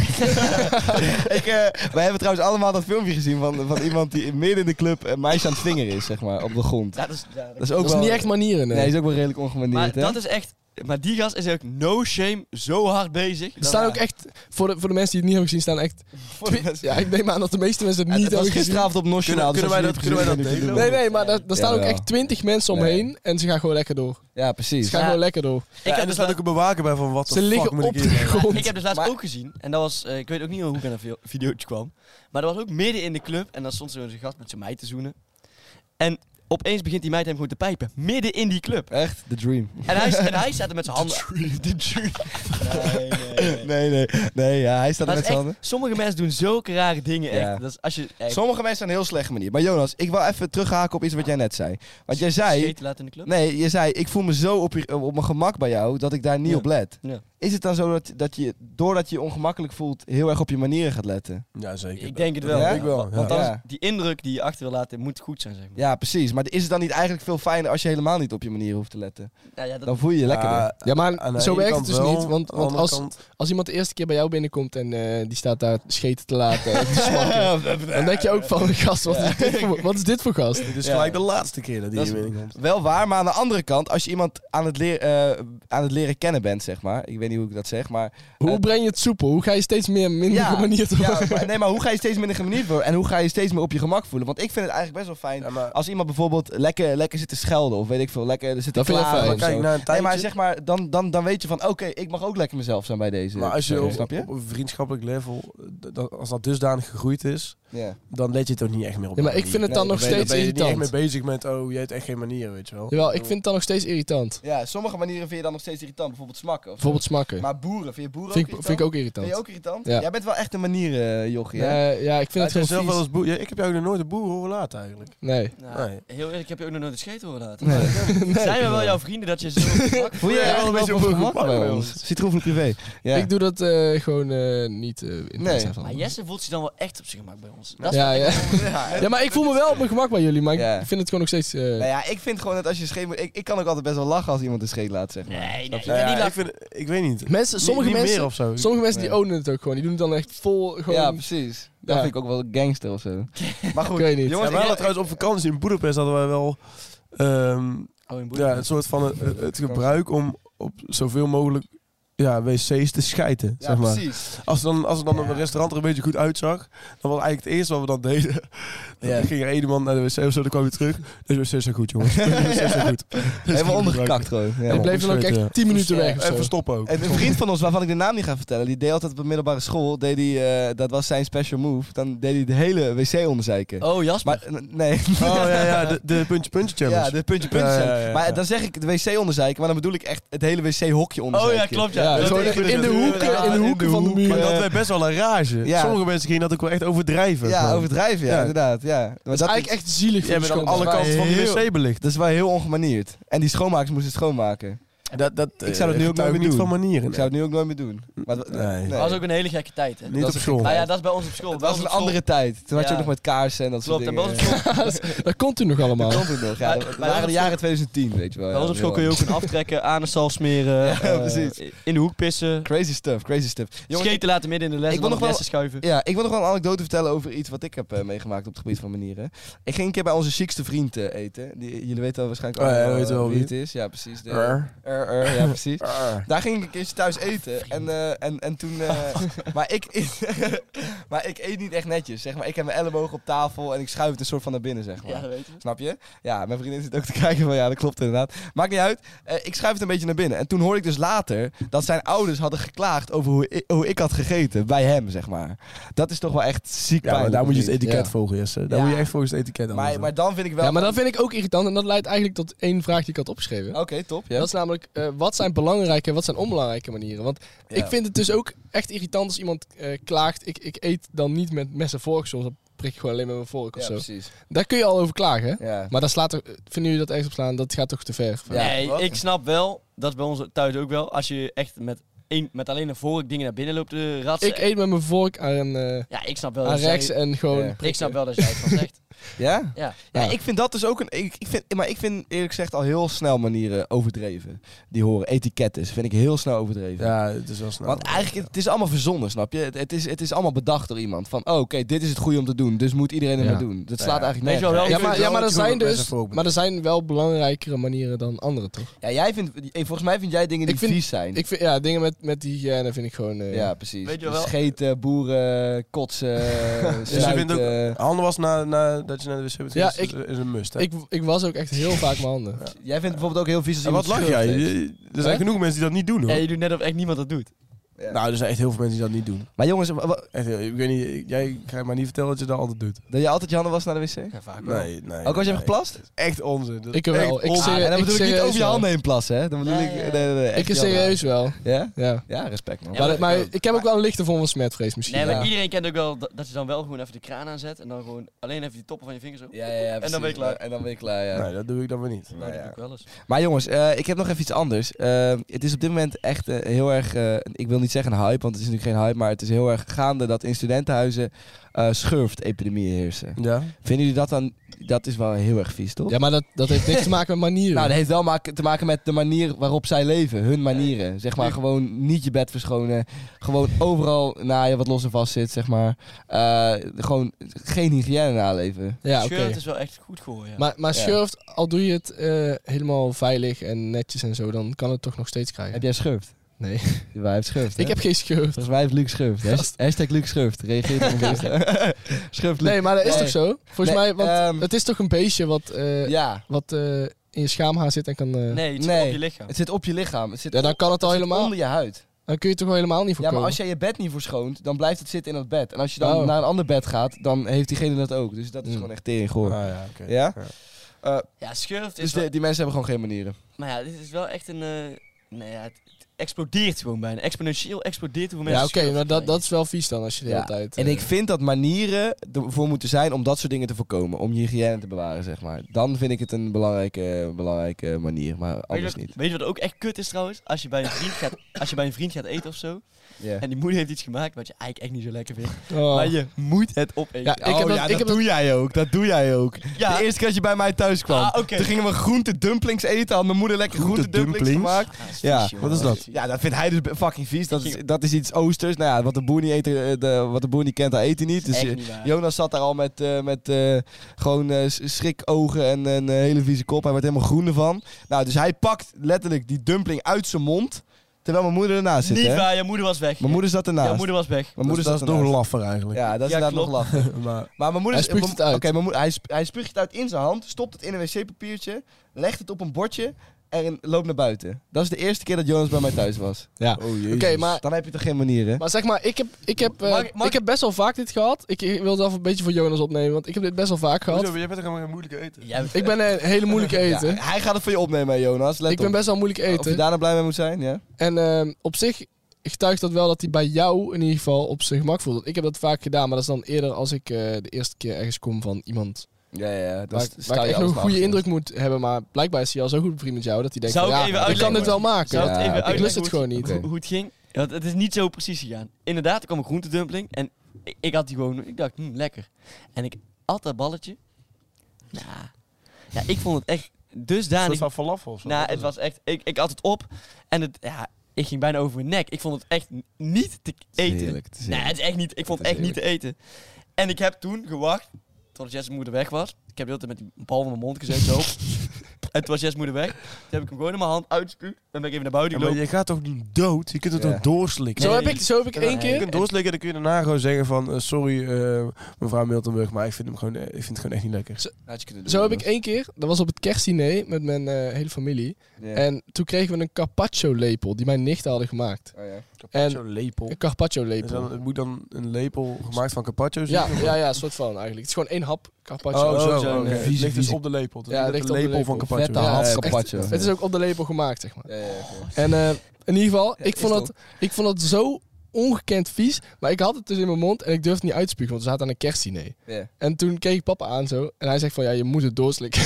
ik, eh, wij hebben trouwens allemaal dat filmpje gezien van, van iemand die midden in de club een meisje aan het vingeren is, zeg maar, op de grond. Ja, dat is, ja, Dat is ook Dat is wel... niet echt manieren, nee. Nee, is ook wel redelijk ongemaneerd, maar hè? dat is echt... Maar die gast is ook no shame zo hard bezig. Er staan ook echt, voor de, voor de mensen die het niet hebben gezien, staan echt... Voor de mensen- Ja, ik neem aan dat de meeste mensen het En niet het was hebben gezien. gisteravond op Nationaal. Kunnen- dus kunnen als wij je dat- niet kunnen wij gezien dat hebt, delen? Nee, nee, maar daar, daar staan ook Jawel. echt twintig mensen Nee. omheen en ze gaan gewoon lekker door. Ja, Ze precies. gaan Ja. gewoon lekker door. Ik Ja, heb en er dus staat ook een bewaker bij van wat de Ze fuck liggen moet op ik de hier? grond. Ik heb dus laatst Maar- ook gezien. En dat was... eh, ik weet ook niet hoe ik aan dat vi- videootje kwam. Maar dat was ook midden in de club. En dan stond zo'n gast met zijn meid te zoenen. En opeens begint die meid hem gewoon te pijpen. Midden in die club. Echt, the dream. En hij, en hij staat er met zijn handen... De dream. Nee, nee, nee. Nee, nee. Nee, ja, hij staat Maar er met dat is zijn handen. echt, sommige mensen doen zulke rare dingen. Echt. Ja. Dat is als je echt Sommige mensen zijn een heel slechte manier. Maar Jonas, ik wil even terughaken op iets wat jij net zei. Want jij zei... scheten laten in de club. Nee, je zei, ik voel me zo op, je- op mijn gemak bij jou, dat ik daar niet Ja. op let. Ja. Is het dan zo dat, dat je, doordat je je ongemakkelijk voelt, heel erg op je manieren gaat letten? Ja, zeker. Ik denk het wel. Ja? Ik wel, Want ja. dan is Ja. die indruk die je achter wil laten, moet goed zijn, zeg maar. Ja, precies. Maar is het dan niet eigenlijk veel fijner als je helemaal niet op je manieren hoeft te letten? Nou ja, dat, Dan voel je je lekkerder. Ja, Ja, maar aan de zo ene werkt kant het dus wel, niet. Want, aan de want andere als, kant- als iemand de eerste keer bij jou binnenkomt en eh, die staat daar scheten te laten en te smakken, dan denk je ook van, gast, wat is dit voor, wat is dit voor gast? Dit is Ja. gelijk de laatste keer dat die Dat hier is- binnenkomt. Wel waar, maar aan de andere kant, als je iemand aan het, leer, eh, aan het leren kennen bent, zeg maar. Ik weet niet hoe ik dat zeg, maar... Hoe uh, breng je het soepel? Hoe ga je steeds meer minder ja, gemanierd worden? Ja, maar, nee, maar hoe ga je steeds minder gemanierd worden? En hoe ga je steeds meer op je gemak voelen? Want ik vind het eigenlijk best wel fijn... Ja, maar, als iemand bijvoorbeeld lekker, lekker zit te schelden, of weet ik veel, lekker zit te Dat vind je klagen fijn. of zo. Kijk, na een Nee, tijdje... maar zeg maar, dan, dan, dan weet je van, oké, okay, ik mag ook lekker mezelf zijn bij deze. Maar als je, uh, op, snap je? op een vriendschappelijk level, dat, als dat dusdanig gegroeid is, Ja. dan let je het ook niet echt meer op. Ja, maar ik vind het dan Nee, nog Dan ben je- steeds dan ben je er niet irritant. echt mee bezig met, oh, jij hebt echt geen manieren, weet je wel. Jawel, ik vind het dan nog steeds irritant. Ja, sommige manieren vind je dan nog steeds irritant. Bijvoorbeeld smakken. Of Bijvoorbeeld smakken. Maar boeren, vind je boeren Vind ook ik, irritant? vind ik ook irritant. Vind je ook irritant? Ja. Jij bent wel echt een manieren, jochie, hè? Nee, ja, ik vind het Ja, gewoon zelf wel vies. eens boer. Ja, ik heb jou nog nooit een boer horen laten eigenlijk. Nee. Nou, Nee. heel eerlijk, ik heb je ook nog nooit een scheet horen laten. Nee. Zijn we wel jouw vrienden dat je zo... Voel je Ja, echt wel een wel beetje op gemak gemak bij bij ons? Citroenvloed privé. Ja. Ik doe dat eh, gewoon eh, niet uh, in Nee. van. Maar Jesse voelt zich dan wel echt op zijn gemak bij ons. Dat is Ja, ja. Ja. ja, maar ik voel me wel op mijn gemak bij jullie, maar Ja. ik vind het gewoon nog steeds... eh, Nou ja, ik vind gewoon dat als je scheet moet... Ik, ik kan ook altijd best wel lachen als iemand een scheet laat, zeg maar. Nee, nee. Nou Ja, ja, die ik, laat- vind, ik weet niet. Mensen, sommige niet, niet mensen, meer of zo. sommige mensen die Nee. ownen het ook gewoon. Die doen het dan echt vol gewoon... Ja, precies. Dat Ja. vind ik ook wel gangster of zo. Maar goed, Ik weet niet. jongens, Ja, we ik- hadden trouwens op vakantie in Boedapest hadden wij wel ehm, Oh, in ja, een soort van het, het gebruik om op zoveel mogelijk ja, wc's te schijten, ja, zeg maar. precies. Als er dan, als er dan Ja. een restaurant er een beetje goed uitzag, dan was eigenlijk het eerste wat we dan deden. Dan Ja. ging er één man naar de wc of zo, dan kwam hij terug. De wc's zijn goed, jongens. De wc's zijn goed. Helemaal ondergekakt gewoon. Ja. Ik bleef dan ook opgescheten, ja. echt tien minuten weg of En zo. verstoppen ook. En een vriend van ons, waarvan ik de naam niet ga vertellen, die deed altijd op de middelbare school, deed hij, uh, dat was zijn special move, dan deed hij de hele wc onderzeiken. Oh, Jasper. Maar, uh, nee. Oh ja, ja, de, de puntje-puntje challenge. Ja, de puntje puntje. Ja, ja, challenge. ja, ja. Maar dan zeg ik de wc onderzeiken, maar dan bedoel ik echt het hele wc-hokje onderzeiken. Oh ja, klopt ja. Ja, Dat gewoon tegen in de hoeken, Ja, in de in hoeken de van de hoek. muur. Maar dat Eh, werd best wel een rage. ja. Sommige mensen gingen dat ook wel echt overdrijven. Ja, gewoon. overdrijven, ja, Ja. inderdaad. Ja. Maar Dat is dat eigenlijk echt zielig voor Jij de bent aan alle schoonmaak. kanten van de heel- wc belicht. Dat is wel heel ongemaneerd. En die schoonmakers moesten het schoonmaken. Dat, dat, Ik zou dat nu ook nooit meer niet doen. van manieren. Ik zou het nu ook nooit meer doen. Maar, dat- Nee. Dat was ook een hele gekke tijd, hè? Niet dat op is school. Nou ja, dat is bij ons op school. Het Bij was ons een op school- andere tijd. Toen had je Ja. ook nog met kaarsen en dat soort Klopt, en bij dingen. ons op school, Dat komt u nog allemaal. Dat komt het nog. Ja, Bij- dat bij dat waren ons de op jaren twintig tien, weet je wel. bij ja, ons op school heel kun je ook lang. een aftrekken, anusal smeren, Ja, eh, precies. in de hoek pissen, Crazy stuff, crazy stuff. Jongens, scheten laten midden in de les ik en wil dan nog op wel- lessen schuiven. Ja, ik wil nog wel een anekdote vertellen over iets wat ik heb uh, meegemaakt op het gebied van manieren. Ik ging een keer bij onze chicste vriend uh, eten. Die, jullie weten wel waarschijnlijk Oh ja, allemaal, we weten wel uh, wie wie. het is. Ja, precies. De, Er. er, er, ja, precies. Er. Daar ging ik een keertje thuis eten. En, uh, en, en toen... Uh, maar, ik, maar ik eet niet echt netjes. Zeg maar. Ik heb mijn elleboog op tafel en ik schuif het een soort van naar binnen, zeg maar. Ja, dat weten we. Snap je? Ja, mijn vriendin zit ook te kijken van ja, dat klopt inderdaad. Maakt niet uit. Uh, ik schuif het een beetje naar binnen. En toen hoorde ik dus later dat zijn ouders hadden geklaagd over hoe ik, hoe ik had gegeten bij hem, zeg maar. Dat is toch wel echt ziek Ja, maar pijnlijk, daar moet je of het niet? etiket Ja. volgen, Jesse. Daar Ja. moet je echt volgens het etiket aan Maar, doen. maar dan vind ik wel... Ja, maar dat vind ik ook irritant. En dat leidt eigenlijk tot één vraag die ik had opgeschreven. Oké, top. Ja. Dat is namelijk, eh, wat zijn belangrijke en wat zijn onbelangrijke manieren? Want Ja. ik vind het dus ook echt irritant als iemand eh, klaagt. Ik, ik eet dan niet met mes en vork, soms dan prik ik gewoon alleen met mijn vork of Ja, zo. precies. Daar kun je al over klagen, hè? Ja. Maar dan slaat er, vinden jullie dat echt op slaan? Dat gaat toch te ver? Ja, nee, wat? ik snap wel, dat is bij ons thuis ook wel, als je echt met, één, met alleen een vork dingen naar binnen loopt te ratsen. Ik eet met mijn vork aan, eh, ja, ik snap wel aan dat jij- rechts en gewoon... Ja. prikken. Ik snap wel dat jij het van zegt. Ja? Ja. Ja, Ja. ik vind dat dus ook een... Ik, ik vind, maar ik vind eerlijk gezegd al heel snel manieren overdreven. Die horen. Etiketten vind ik heel snel overdreven. Ja, het is wel snel. Want eigenlijk, het is allemaal verzonnen, snap je? Het, het, is, het is allemaal bedacht door iemand. Van, oh, oké, dit is het goede om te doen. Dus moet iedereen het Ja. maar doen. Dat slaat Ja. eigenlijk Weet je wel, nergens. Ja, Ik maar, vind ja, wel maar, er dat je zijn gewoon best dus, even open maar er zijn wel belangrijkere manieren dan andere, toch? Ja, jij vindt... eh, Volgens mij vind jij dingen die Ik vind- vies zijn. Ik vind, ja, dingen met, met die hygiëne vind ik gewoon... eh, ja, precies. Weet je wel? Scheten, boeren, kotsen, Dus je snuiten. vindt ook handen was na, na dat je naar de wc bent Ja, geweest, is, is een must. Hè? Ik, ik was ook echt heel vaak mijn handen. Jij vindt bijvoorbeeld ook heel vies als en wat iemand lach jij? schurft Je- heeft. Er zijn Hè? genoeg mensen die dat niet doen, hoor. Ja, je doet net of echt niemand dat doet. Ja. Nou, er zijn echt heel veel mensen die dat niet doen. Maar jongens, wa- wa- Echt heel, ik weet niet, jij gaat maar niet vertellen dat je dat altijd doet. dat je altijd je handen was naar de wc? Ja, vaak wel. Nee, nee. Ook als je nee. hebt geplast? Echt onzin. Dat is Ik wel. echt Ik onzin. zeg- Ah, en dan ik bedoel ik niet serieus over je wel. handen heen plassen, hè? Dan bedoel Ja, ik... ja, ja. Nee, nee, nee, echt Ik is je handen. serieus wel. Ja? Ja. Ja, respect man. Ja, Maar, maar- maar ik heb ook wel een lichte vorm van smetvrees misschien. Nee, maar Ja. iedereen kent ook wel dat, dat je dan wel gewoon even de kraan aanzet en dan gewoon alleen even die toppen van je vingers op. Ja, ja, ja, En dan ben je klaar. En dan ben je klaar, ja. Nee, dat doe ik dan weer niet. Nou, Nou dat ja. doe ik wel eens. Maar jongens, eh, ik heb nog even iets anders. Eh, het is op dit moment echt eh, heel erg, eh, ik wil niet zeggen een hype, want het is natuurlijk geen hype, maar het is heel erg gaande dat in studentenhuizen uh, schurft-epidemieën heersen. Ja? Vinden jullie dat dan, dat is wel heel erg vies, toch? Ja, maar dat, dat heeft niks te maken met manieren. Nou, dat heeft wel maken, te maken met de manier waarop zij leven, hun manieren. Zeg maar, gewoon niet je bed verschonen, gewoon overal naaien wat los en vast zit, zeg maar. Uh, gewoon geen hygiëne naleven. ja, oké. Shirt is wel echt goed geworden, ja. Maar, maar Ja. schurft, al doe je het eh, helemaal veilig en netjes en zo, dan kan het toch nog steeds krijgen. Heb jij schurft? Nee. Hij heeft schurft, Ik heb geen schurft. Volgens mij heeft Luc schurft. Hasht- Hashtag Luc schurft. Reageert op ons. Schurft Luc. Nee, maar dat is Nee. toch zo? Volgens Nee, mij, want um, het is toch een beestje wat, uh, Ja. wat uh, in je schaamhaar zit en kan... Uh, Nee, het zit Nee. op je lichaam. Het zit op je lichaam. Het zit ja, dan kan het al het zit helemaal... onder je huid. Dan kun je het toch wel helemaal niet Ja, voorkomen. maar als jij je bed niet verschoont, dan blijft het zitten in dat bed. En als je dan Oh. naar een ander bed gaat, dan heeft diegene dat ook. Dus dat is Mm. gewoon echt tering goor. Ah, ja, oké. Ja? Ja, schurft is Dus wel... de- die mensen hebben gewoon geen manieren. Maar ja, dit is wel echt een... Uh, nee, ja, het, het explodeert gewoon bijna. Exponentieel explodeert hoeveel mensen Ja, oké, schurft maar dat, krijgen. dat is wel vies dan als je de hele tijd... En uh, ik vind dat manieren ervoor moeten zijn om dat soort dingen te voorkomen. Om je hygiëne te bewaren, zeg maar. Dan vind ik het een belangrijke, belangrijke manier, maar Weet je, anders wat, niet. weet je wat ook echt kut is trouwens? Als je bij een vriend gaat, als je bij een vriend gaat eten of zo. Ja. En die moeder heeft iets gemaakt wat je eigenlijk echt niet zo lekker vindt. oh. Maar je moet het opeten. Ja, ik heb dat, ik heb dat- jij ook. Dat doe jij ook. Ja. De eerste keer dat je bij mij thuis kwam. Ah, oké. Toen gingen we groente dumplings eten. Had mijn moeder lekker groente dumplings Groentedumplings? gemaakt. Ah, dat is Ja, vies, joh. wat is dat? Ja, dat vindt hij dus fucking vies. Dat is, dat is iets oosters. Nou ja, wat de boer niet, eet, eh, de, wat de boer niet kent, dat eet hij niet. Dus Echt eh, niet waar. Jonas zat daar al met, eh, met eh, gewoon eh, s- schrikogen en een eh, hele vieze kop. Hij werd helemaal groen ervan. Nou, dus hij pakt letterlijk die dumpling uit zijn mond. Terwijl mijn moeder ernaast zit, Niet hè? waar, je moeder was weg. Mijn moeder zat ernaast. Jouw moeder was weg. Mijn moeder dat is zat nog een ernaast. laffer eigenlijk. Ja, dat is Ja, inderdaad nog klopt. lachen. Maar Maar mijn moeder... Hij spuugt het uit. Oké, mijn moeder, hij, sp- hij spuugt het uit in zijn hand, stopt het in een wc-papiertje, legt het op een bordje en loopt naar buiten. Dat is de eerste keer dat Jonas bij mij thuis was. Ja. oh Oké, maar, Dan heb je toch geen manieren? maar zeg maar, ik heb, ik, heb, uh, Mag ik- mag ik heb best wel vaak dit gehad. Ik, ik wil het even een beetje voor Jonas opnemen, want ik heb dit best wel vaak gehad. Hoezo, jij bent toch helemaal geen moeilijke eten? Jij- Ik ben een hele moeilijke eten. Ja, hij gaat het voor je opnemen, hè, Jonas. Let ik ben op. best wel moeilijk Of je eten. daar nou blij mee moet zijn, ja? En uh, op zich getuigt dat wel dat hij bij jou in ieder geval op zijn gemak voelt. Ik heb dat vaak gedaan, maar dat is dan eerder als ik uh, de eerste keer ergens kom van iemand Ja, ja, ja. waar, ik- waar ik echt nog een goede indruk moet hebben. Maar blijkbaar is hij al zo goed bevriend met jou dat hij denkt Zou van, ik ja, even ik kan uitleggen? dit wel maken. Zou ik het Ja, even oké. Ik lust uitleggen het hoe gewoon niet. Oké. hoe, hoe het ging? Ja, want het is niet zo precies gegaan. Inderdaad, er kwam een groentedumpling en ik, ik had die gewoon, ik dacht, hm, lekker. En ik at dat balletje. Nou, ja, ik vond het echt Is dusdanig. dat van falafel of zo? Nou, het was echt, ik, ik at het op en het, ja, ik ging bijna over mijn nek. Ik vond het echt n- niet te eten. heerlijk, het is nee, heerlijk. het is echt niet, ik vond Het het is echt niet te eten. En ik heb toen gewacht tot Jess' moeder weg was. Ik heb de hele tijd met die bal van mijn mond gezet, zo. En toen was Jess' moeder weg. Toen heb ik hem gewoon in mijn hand uitgespuwd. Dan ben ik even naar buiten Ja, maar gelopen. je gaat toch niet dood? Je kunt het Ja. toch doorslikken? Zo Nee. heb ik, zo heb ik Ja, één Je keer... kunt doorslikken, dan kun je daarna gewoon zeggen van... eh, sorry, eh, mevrouw Miltenburg, maar ik vind, hem gewoon, eh, ik vind het gewoon echt niet lekker. Had je kunnen doen, Zo heb ik Jonas. één keer, dat was op het kerstdiner met mijn uh, hele familie. Ja. En toen kregen we een carpaccio-lepel die mijn nichten hadden gemaakt. Oh, ja. Carpaccio lepel. Een Is carpaccio-lepel. dan, het moet dan een lepel gemaakt van carpaccio Ja, zijn? ja, ja, een soort van eigenlijk. Het is gewoon één hap carpaccio. Oh, zo. zo, oké. nee. Het ligt dus op de lepel. Het is Ja, niet het de ligt op de lepel van lepel. carpaccio. Vette Ja, hap het is echt- carpaccio. Het is ook op de lepel gemaakt, zeg maar. Ja, ja, ja. En uh, in ieder geval, Ja, ik, is vond het het, ik vond het zo ongekend vies. Maar ik had het dus in mijn mond en ik durfde het niet uit te spugen, want we zaten aan een kerstdiner. Ja. En toen keek ik papa aan zo. En hij zegt van, ja, je moet het doorslikken.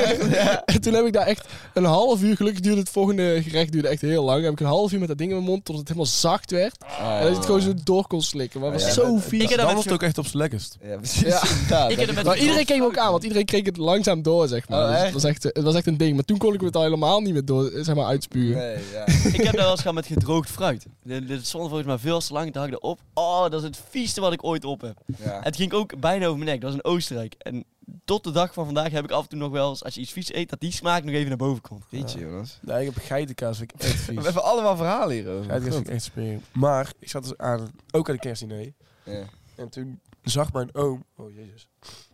En toen heb ik daar echt een half uur, gelukkig duurde het volgende gerecht duurde echt heel lang. Heb ik een half uur met dat ding in mijn mond tot het helemaal zacht werd. Ah, En dat je het gewoon zo door kon slikken. Maar het was Ja, zo Ik vies. heb dat Dan met was het ge- ook echt op zijn lekkerst. Ja, precies. Ja. inderdaad. Ik heb er met Maar iedereen keek me ook aan, want iedereen kreeg het langzaam door, zeg maar. Oh, Dus echt? het, was echt, het was echt een ding. Maar toen kon ik het al helemaal niet meer door, zeg maar, uitspugen. Nee, ja. Ik heb dat wel eens gehad met gedroogd fruit. Dit dit stond volgens mij veel te lang. Toen dacht ik erop. Oh, dat is het vieste wat ik ooit op heb. ja. Het ging ook bijna over mijn nek. Dat was in Oostenrijk. En tot de dag van vandaag heb ik af en toe nog wel eens, als je iets vies eet, dat die smaak nog even naar boven komt. Weet je, Jonas. Nee, ik heb geitenkaas, vind ik echt vies. We hebben allemaal verhalen hierover. Geitenkaas vind ik echt smerig. Maar ik zat dus aan, ook aan de kerstdiner. Ja. En toen zag mijn oom... Oh, jezus.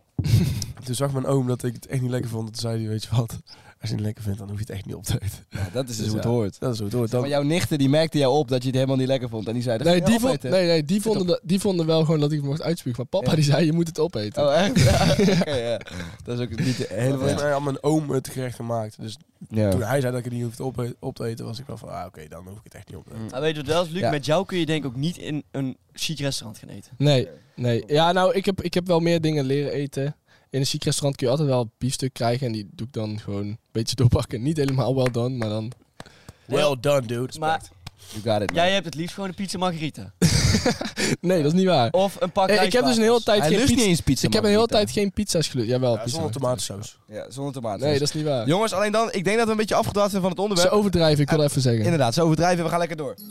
Toen zag mijn oom dat ik het echt niet lekker vond. En toen zei hij, weet je wat, als je het niet lekker vindt, dan hoef je het echt niet op te eten. Ja, dat is dus Dus hoe het ja, hoort. Dat is hoe het hoort. Dan, Maar jouw nichten die merkten jou op dat je het helemaal niet lekker vond. En die zeiden, Nee, "Ga je die, vond, opeten?" nee, nee die, vonden de- die vonden wel gewoon dat ik het mocht uitspugen. Maar papa Ja. die zei, je moet het opeten. Oh, echt? Ja, oké, ja. Dat is ook niet de hele Volgens mij had mijn oom het gerecht gemaakt. Dus Ja. toen hij zei dat ik het niet hoefde op, op te eten, was ik wel van, ah oké, dan hoef ik het echt niet op te eten. Maar weet je wat wel is, Luc? Ja. Met jou kun je denk ik ook niet in een chic restaurant gaan eten. Nee, nee. Ja, nou, ik heb, ik heb wel meer dingen leren eten. In een chic restaurant kun je altijd wel een biefstuk krijgen. En die doe ik dan gewoon een beetje doorpakken. Niet helemaal well done, maar dan... Well done, dude. Maar You got it, man. jij hebt het liefst gewoon een pizza margarita. Nee, dat is niet waar. Of een pak Eh, ik heb dus een hele tijd Hij geen lust niet pizza... eens pizza Ik heb een hele margarita. tijd geen pizza's gelust. Jawel, Ja, pizza. zonder tomatensaus. Ja, zonder tomaten. Nee, dat is niet waar. Jongens, alleen dan, ik denk dat we een beetje afgedwaald zijn van het Ze onderwerp. overdrijven, ik wil even zeggen. Inderdaad, ze overdrijven. We gaan lekker door.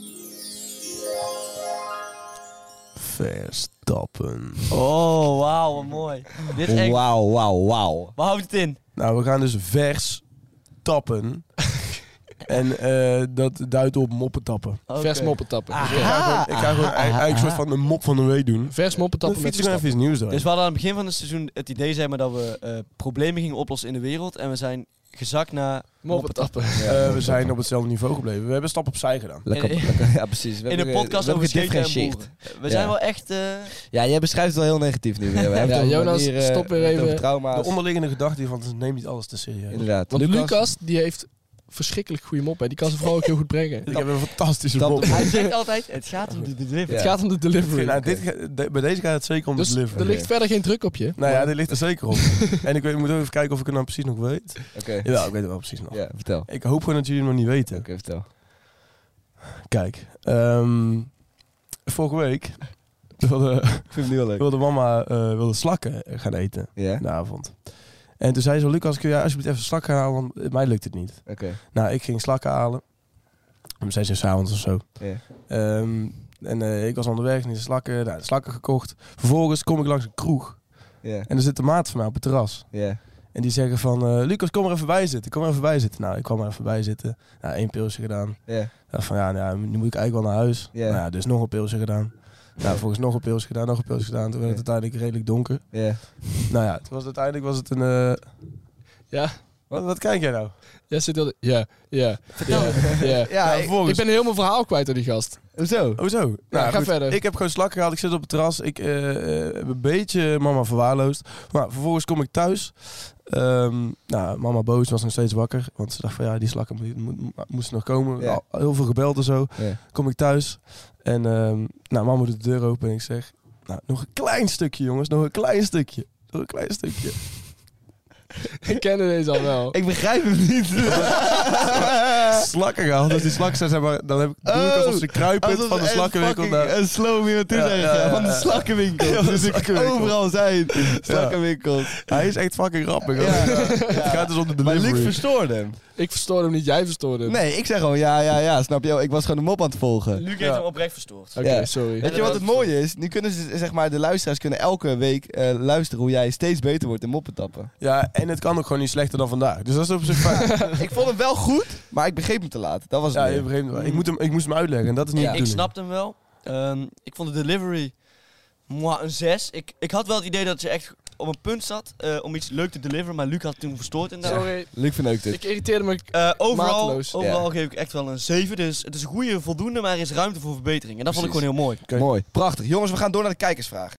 Verstappen. Oh, wauw, wat mooi. Dit is echt... Wauw, wauw, wauw. Waar houdt het in? Nou, we gaan dus vers tappen. En uh, dat duidt op moppen tappen. Okay. Vers moppen tappen. Ah, dus ik ga gewoon, ik ga gewoon ah, eigenlijk een soort van een mop van de week doen. Vers moppen tappen met even iets nieuws door. Dus we hadden aan het begin van het seizoen het idee zeg maar, dat we uh, problemen gingen oplossen in de wereld. En we zijn gezakt naar moppen tappen. Ja, uh, we zijn op hetzelfde niveau gebleven. We hebben een stap opzij gedaan. Lekker, lekker, ja, precies. We in een podcast we over scheten en boeren. We ja. zijn wel echt... Uh... Ja, jij beschrijft het wel heel negatief nu. We hebben ja, Jonas, manier, stop weer even. De onderliggende gedachte van neem niet alles te serieus. Inderdaad. Want Lucas, Lucas die heeft verschrikkelijk goede mop. Hè. Die kan zijn vrouw ook heel goed brengen. Ik heb een fantastische mop. Hij zegt altijd, het gaat om de delivery. Ja. Het gaat om de delivery. Nou, dit, de, bij deze gaat het zeker om dus de delivery. Er ligt verder geen druk op je. Nou ja, dit ligt er zeker op. En ik, weet, ik moet ook even kijken of ik het nou precies nog weet. Oké. Okay. Ja, ik weet het wel precies nog. Ja, vertel. Ik hoop gewoon dat jullie het nog niet weten. Oké, okay, vertel. Kijk. Um, vorige week wilde, ik vind het nu wel leuk. wilde mama uh, wilde slakken gaan eten. Ja? De avond. En toen zei ze, Lucas, kun je alsjeblieft even slakken halen, want mij lukt het niet. Oké. Okay. Nou, ik ging slakken halen. Om zes uur 's avonds of zo. Yeah. Um, en uh, ik was onderweg, niet de slakken, nou, de slakken gekocht. Vervolgens kom ik langs een kroeg. Yeah. En er zit een maat van mij op het terras. Yeah. En die zeggen van, uh, Lucas, kom er even bij zitten. Kom er even bij zitten. Nou, ik kwam er even bij zitten. Nou, één pilsje gedaan. Yeah. Dacht van, ja, nou, nu moet ik eigenlijk wel naar huis. Yeah. Nou, dus nog een pilsje gedaan. Nou, volgens nog een pilsje gedaan, nog een pilsje gedaan. Toen werd het uiteindelijk redelijk donker. Yeah. Nou ja, toen was het uiteindelijk was het een... Uh... Ja. Wat, wat kijk jij nou? Ja, zit heel... Ja, ja. Ja, ja. ja ik, ik ben helemaal verhaal kwijt door die gast. Hoezo? Hoezo? Nou, ja, ga goed. verder. Ik heb gewoon slakken gehaald. Ik zit op het terras. Ik uh, heb een beetje mama verwaarloosd. Maar vervolgens kom ik thuis. Um, nou, mama boos was nog steeds wakker. Want ze dacht van ja, die slakken mo- mo- moesten nog komen. Ja. Al, heel veel gebeld en zo. Ja. Kom ik thuis. En um, nou, mama doet de deur open en ik zeg... Nou, nog een klein stukje jongens. Nog een klein stukje. Nog een klein stukje. Ik ken deze al wel. Ik begrijp hem niet. Slakken gehaald. Dus die slakken zijn zeg maar... Dan heb ik, doe ik alsof ze kruipend alsof van de ze slakkenwinkel echt naar... fucking een slow weer naartoe zijn Ja, ja, gegaan. ja, Van de ja. slakkenwinkel. Ja, van de Dus ik slakkenwinkel. overal zijn slakkenwinkels. Hij is echt fucking grappig. Ja. Het gaat dus om de Maar delivery. Luc verstoorde hem. Ik verstoorde hem niet, jij verstoorde hem. Nee, ik zeg gewoon ja, ja, ja. Snap je? Ik was gewoon de mop aan het volgen. Luc heeft Ja. hem oprecht verstoord. Oké, okay, Ja. sorry. Weet je wat het mooie is? Nu kunnen ze, zeg maar, de luisteraars kunnen elke week uh, luisteren hoe jij steeds beter wordt in moppen tappen. Ja, en het kan ook gewoon niet slechter dan vandaag. Dus dat is op zich fijn. Ik vond hem wel goed, maar ik begreep hem te laat. Dat was het Ja, meer. je begreep het wel. Ik, moet hem, ik moest hem uitleggen en dat is niet Ja, de ik bedoeling. snapte hem wel. Um, ik vond de delivery moi, een zes. Ik, ik had wel het idee dat ze echt op een punt zat uh, om iets leuk te deliveren, maar Luc had het toen verstoord inderdaad. Sorry. Luc verneukt het. Ik irriteerde me Uh, overal mateloos. overal Ja. geef ik echt wel een zeven. Dus het is een goede voldoende, maar er is ruimte voor verbetering. En dat vond ik Precies. gewoon heel mooi. Oké. Mooi. Prachtig. Jongens, we gaan door naar de kijkersvraag.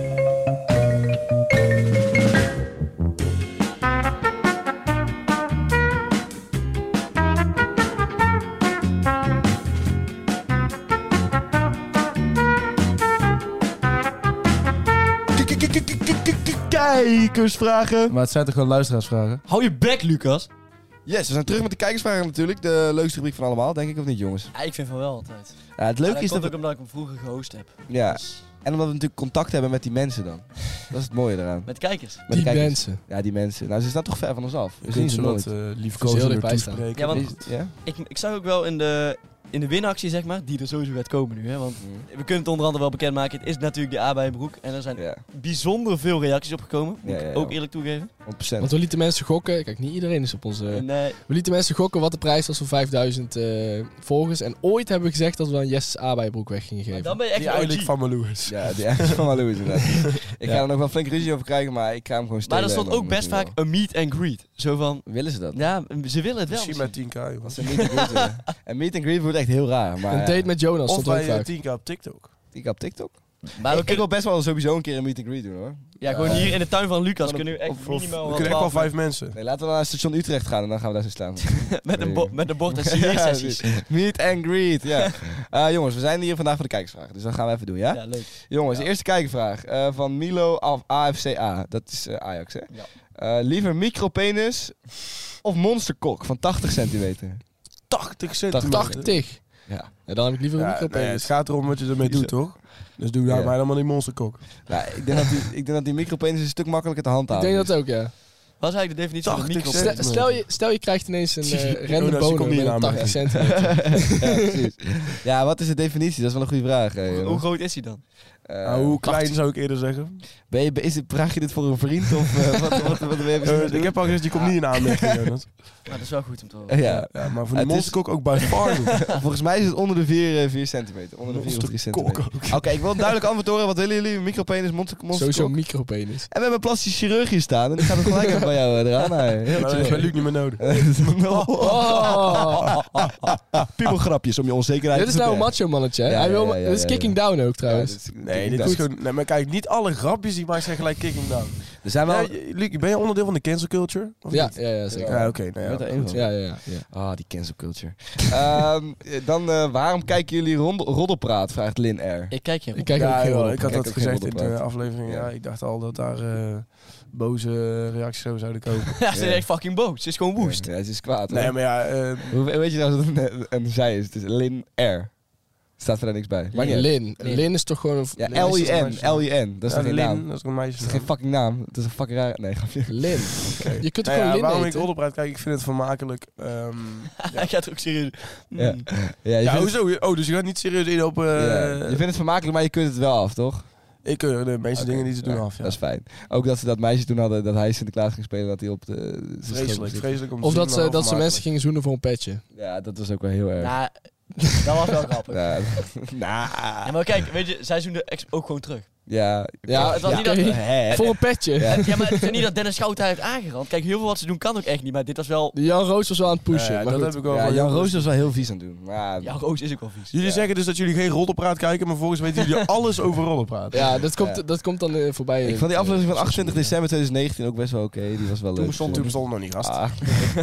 Kijkersvragen. Maar het zijn toch gewoon luisteraarsvragen? Hou je bek, Lucas. Yes, we zijn terug met de kijkersvragen natuurlijk. De leukste rubriek van allemaal, denk ik, of niet, jongens? Ja, ik vind van wel altijd. Ja, het Leuk leuke is dat ook we... omdat ik hem vroeger gehost heb. Ja, Dus en omdat we natuurlijk contact hebben met die mensen dan. Dat is het mooie eraan. met kijkers. Met die de kijkers. mensen. Ja, die mensen. Nou, ze staan toch ver van ons af. Je We zien kunt ze ze nooit. wat uh, Ze heel liefkozender dichtbij staan. toespreken. Ja, want- Is- ja? Ik, ik zag ook wel in de, in de winactie, zeg maar, die er sowieso gaat komen nu. Hè, want we kunnen het onder andere wel bekendmaken. Het is natuurlijk de A bij Broek. En er zijn Ja, bijzonder veel reacties op gekomen. Moet Ja, ik ja, ook ja. eerlijk toegeven. honderd procent. Want we lieten mensen gokken. Kijk, niet iedereen is op onze... En, uh, We lieten mensen gokken wat de prijs was voor vijfduizend uh, volgers. En ooit hebben we gezegd dat we dan Jesse's A-bijbroek weg gingen geven. dan ben je echt Die een O G. eigenlijk van Malou is. Ja, die eigenlijk van Malou is inderdaad. Ik ga Ja. er nog wel flink ruzie over krijgen, maar ik ga hem gewoon stelen. Maar er stond en dan ook best misschien vaak een meet and greet. Zo van, wel. Willen ze dat? ja, ze willen het wel. Misschien met tien k, joh. Als ze een meet and greet willen. En meet and greet wordt echt heel raar. Maar Een date met Jonas Of stond ook bij uh, vaak. tien k op TikTok. ik op TikTok. Maar ik, we ik kunnen, wil best wel sowieso een keer een meet and greet doen, hoor. ja, gewoon hier in de tuin van Lucas Gewoon kunnen we op- echt op- minimaal We wel kunnen echt wel twaalf vijf mensen. Nee, laten we dan naar station Utrecht gaan en dan gaan we daar zo staan. met een bo- met een bord en signeersessies. Meet and greet, ja. Uh, jongens, we zijn hier vandaag voor de kijkersvragen, dus dat gaan we even doen, ja? Ja, leuk. Jongens, Ja. eerste kijkervraag uh, van Milo af A F C A. Dat is uh, Ajax, hè? Ja. Uh, liever micropenis of monsterkok van tachtig centimeter? tachtig centimeter. tachtig. Ja. Ja, dan heb ik liever een Ja, nee, micropenis. het gaat erom wat je ermee doet, toch? Dus doe daar Ja. mij dan maar die monsterkok. Nou, ik denk dat die, ik denk dat die micropenis een stuk makkelijker te Ik handhaven denk is. dat ook, ja. Wat is eigenlijk de definitie van de tachtig micro? cent. Stel, stel, je, stel je krijgt ineens een uh, random Jonas, die boner komt hier met aan tachtig me. centimeter. Ja, precies. Ja, wat is de definitie? Dat is wel een goede vraag. Hè, Hoe jongens. groot is hij dan? Uh, Nou, hoe klein zou ik eerder zeggen? ben je, is het, vraag je dit voor een vriend of uh, wat, wat, wat, wat ben je Uh, ik heb al gezegd, je komt niet in aanmerking, Jonas. Maar dat is wel goed om te horen. Ja. Ja, maar voor Het de is- monsterkok ook bij far niet. Volgens mij is het onder de vier centimeter. Onder de vier of drie Monsterkok centimeter. Oké, ik wil een duidelijk antwoord horen. Wat willen jullie? Micropenis, monster, Sowieso monsterkok? micropenis. En we hebben een plastische chirurg hier staan. En die gaat het gelijk even bij jou uh, eraan. Nee, heel Maar dat is chill. bij Luc niet meer nodig. Oh. Piebelgrapjes om je onzekerheid Dit is te nou een verbergen. macho mannetje, hè? Ja, Hij wil, ja, ja, dit is ja, kicking ja. down ook Ja, trouwens. dit is- Nee, dit is gewoon... Nee, maar kijk, niet alle grapjes die maken zijn gelijk kicking down. Er zijn wel... Ja, je- Luc, ben je onderdeel van de cancel culture? Of ja, niet? ja, ja, zeker. Ja, oké. nou Je ja, bent er één goed. van. Ja, ja, ja. ja. Ah, die cancel culture. Ehm, dan, uh, waarom kijken jullie rond- roddelpraat, vraagt Lin R. Ik kijk je. Ik kijk Ja, ook heel joh, op. ik had Kijk dat ook geen gezegd in de roddelpraat. aflevering. Ja. Ja, ik dacht al dat daar uh, boze reacties over zouden komen. Ja, ze is echt fucking boos. Ze is gewoon woest. Ja, het is kwaad, hoor. Nee, maar ja... uh, Hoe weet je nou dat het een, een zij is? Het is Lin R. Staat verder niks bij. Maar niet uit. Lin. Lin. Lin is toch gewoon een... Ja, Lin is een L I N. meisje. L I N. Dat is ja, toch geen Lin, naam? dat is een meisje. Dat is toch geen fucking naam? Dat is een fucking raar... Nee, grapje. Lin. Je kunt toch Nou gewoon ja, Lin waarom ik eten? roddelpraat kijk, ik vind het vermakelijk. Um, Hij gaat ook serieus. Ja. Mm. Ja, je, ja, vindt het, hoezo? Oh, dus je gaat niet serieus in op... Uh, ja, je vindt het vermakelijk, maar je kunt het wel af, toch? Ik keur de meeste Oké, dingen die ze doen ja, af, ja. Dat is fijn. Ook dat ze dat meisje toen hadden, dat hij Sinterklaas ging spelen, dat hij op de... zijn schoot Vreselijk, zit. vreselijk om te Of zien, dat maar ze, wel dat ze vermakelijk. mensen gingen zoenen voor een petje. Ja, dat was ook wel heel erg. Nou, dat was wel grappig. Ja, nah. Ja, maar kijk, weet je, zij doen de ex ook gewoon terug. Ja, Ja, het was ja, niet dat- oké. Hè? Voor een petje. Ja. Ja, maar het is niet dat Dennis Schouten heeft aangerand. Kijk, heel veel wat ze doen kan ook echt niet, maar dit was wel... Jan Roos was wel aan het pushen. Ja, ja, maar dat goed. heb ik wel. Ja, wel Jan heel Roos goed. was wel heel vies aan het doen. Maar, Ja, Roos is ook wel vies. Jullie Ja. zeggen dus dat jullie geen roddelpraat kijken, maar volgens weten jullie alles over roddelpraat. Ja, dat komt, Ja. dat komt dan eh, voorbij. ik vond die aflevering van achtentwintig december tweeduizend negentien ook best wel oké. Die was wel Toen leuk. bestond, toen bestond nog niet, gast. Ah.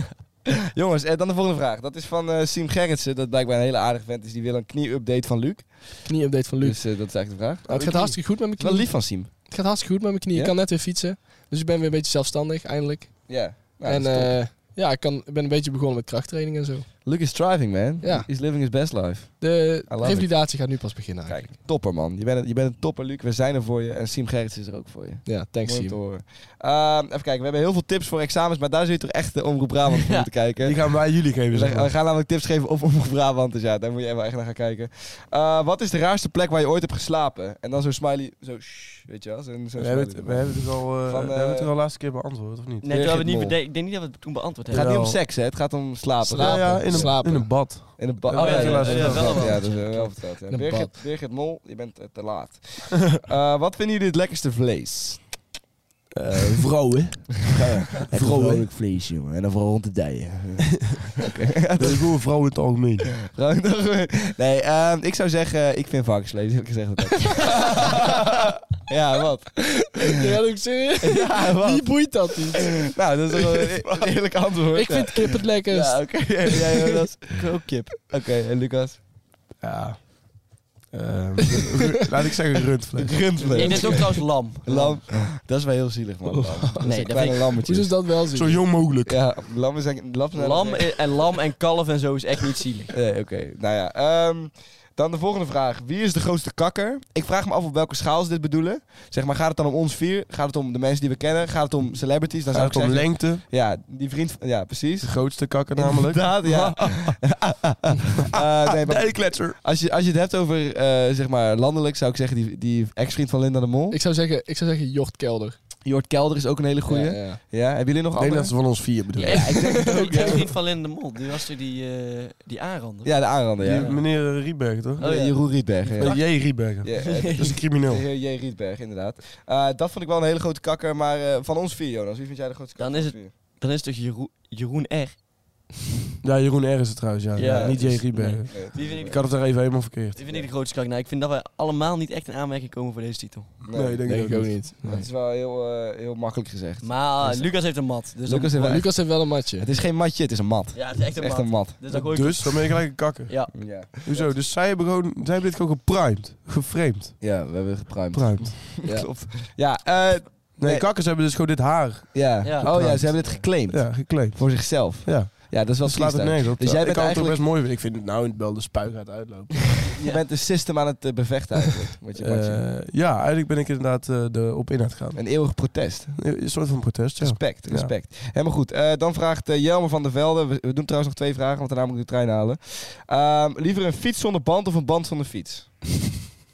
Jongens, eh, dan de volgende vraag. Dat is van eh Siem Gerritsen. Dat blijkbaar een hele aardige vent is. Die wil een knie-update van Luc. Knie-update van Luc. Dus eh, dat is eigenlijk de vraag. Nou, het gaat hartstikke goed met mijn Wel knie. lief van Siem. Het gaat hartstikke goed met mijn knie. Ja? Ik kan net weer fietsen. Dus ik ben weer een beetje zelfstandig, eindelijk. Ja. Nou, en dat is top. eh, ja, ik, kan, ik ben een beetje begonnen met krachttraining en zo. Luc is thriving, man. Ja. He's living his best life. De love revalidatie gaat nu pas beginnen Kijk, eigenlijk. topper, man. Je bent, een, je bent een topper, Luc. We zijn er voor je. En Siem Gerritsen is er ook voor je. Ja, thanks Mooi om te Siem. horen. Ehm, even kijken, we hebben heel veel tips voor examens, maar daar zul je toch echt de Omroep Brabant voor Ja. moeten kijken. Die gaan wij jullie geven, We, zeg we maar. gaan namelijk tips geven op Omroep Brabant, dus ja, daar moet je even echt naar gaan kijken. Uh, wat is de raarste plek waar je ooit hebt geslapen? En dan zo'n smiley, zo shh, weet je wel? Zo'n zo'n We hebben, smiley het, we erbij. hebben het al, uh, Van, we hebben het eh, er al laatste keer beantwoord, of niet? Nee, toen hebben we het niet, Mol. ik denk niet dat we het toen beantwoord Het hebben. gaat niet om Wel. seks, hè? Het gaat om slapen. Slapen. Ja, ja, in, een, slapen. in een bad. In een bad. Oh, ja, ja, ja, dat ja, is wel wel wel. Ja, dat is wel verteld. Ja. In een Birgit, bad. Birgit Mol, je bent eh, te laat. Uh, wat vinden jullie het lekkerste vlees? Uh, vrouwen. Vrolijk vlees, jongen. En dan vooral rond de dijen. Dat is gewoon vrouwen in het algemeen. Nee, ehm, ik zou zeggen, ik vind varkensvlees, heb ik gezegd. Ja, wat? Ja, dat ik serieus. Ja, wat? Wie boeit dat niet? Nou, dat is toch wel een een eerlijk antwoord. Ik vind kip het lekkerst. Ja, oké. Ja, ja, Jonas. Ik wil ook kip. Oké, en Lucas? Ja. Ehm, laat ik zeggen rundvlees. Rundvlees. Ik denk ook trouwens lam. Lam. Dat is wel heel zielig, man. Lam. Dat Nee, zijn dat kleine vind ik- lammetjes. Hoezo is dat wel zien? Zo jong mogelijk. Ja, lammen zijn... Lam, zijn Lam en lam en kalf en zo is echt niet zielig. Nee, oké. Nou ja, ehm, dan de volgende vraag. Wie is de grootste kakker? Ik vraag me af op welke schaal ze dit bedoelen. Zeg maar, gaat het dan om ons vier? Gaat het om de mensen die we kennen? Gaat het om celebrities? Dan Gaat zou het ik om zeggen... lengte? Ja, die vriend... van- Ja, precies. De grootste kakker namelijk. Inderdaad, ja. Eh, nee, maar Nee, kletser. als je, als je het hebt over, eh, zeg maar, landelijk, zou ik zeggen die, die ex-vriend van Linda de Mol. Ik zou zeggen, ik zou zeggen Jort Kelder. Jort Kelder is ook een hele goeie. Ja, Ja, ja. hebben jullie nog Ik denk andere? dat ze van ons vier bedoelen. Ja, ik denk het ook. Ik niet van Linde de Mol. Die was toen die, uh, die aanrander. Ja, de aanrander, ja. Die meneer uh, Rietberg, toch? Oh, ja. Jeroen Rietberg. Uh, Ja. J. Rietberg. Ja, eh, Dat is een crimineel. de heer J. Rietberg, inderdaad. Uh, dat vond ik wel een hele grote kakker, maar uh, van ons vier, Jonas, wie vind jij de grootste Dan kakker? is van ons Dan is het toch Jeroen, Jeroen R. Ja, Jeroen R. is het trouwens, ja. Ja, ja, niet J. dus- Rietberg. vier? Nee. Die vind ik, Ik had het er even helemaal verkeerd. die vind ik de grootste kak. Nou, ik vind dat wij allemaal niet echt in aanmerking komen voor deze titel. Nee, Nee, ik denk Denk ik ook niet. niet. dat is wel heel, uh, heel makkelijk gezegd. Maar Dus- uh, Lucas heeft een mat. Dus Lucas dan- heeft Maar wel Lucas heeft wel een matje. Het is geen matje, het is een mat. Ja, het is echt Het een is echt mat. een mat. Dus dan gooi ik... Dus, dan ben je gelijk een kakker. Ja. Ja, Hoezo? Dus zij hebben, gewoon, zij hebben dit gewoon geprimed. Geframed. ja we hebben geprimed. Primed. Ja. Klopt. Ja, uh, Nee, Nee. kakkers hebben dus gewoon dit haar ja. Ja. Oh ja, Geprimed. ze hebben het geclaimd. ja, geclaimd. Voor zichzelf. Ja, Ja, dat is wel dat slaat het freestyle. nergens op. Dus jij ik bent kan het toch eigenlijk... best mooi vinden. Ik vind het nou wel de spuig gaat uitlopen. Je bent de system aan het uh, bevechten eigenlijk. Met je matje. Eh, ja, eigenlijk ben ik inderdaad uh, de op in aan het gaan. Een eeuwig protest. Een soort van protest, ja. Respect, Ja. respect. Helemaal goed. Uh, dan vraagt uh, Jelmer van der Velde. We, we doen trouwens nog twee vragen, want daarna moet ik de trein halen. Uh, liever een fiets zonder band of een band zonder fiets?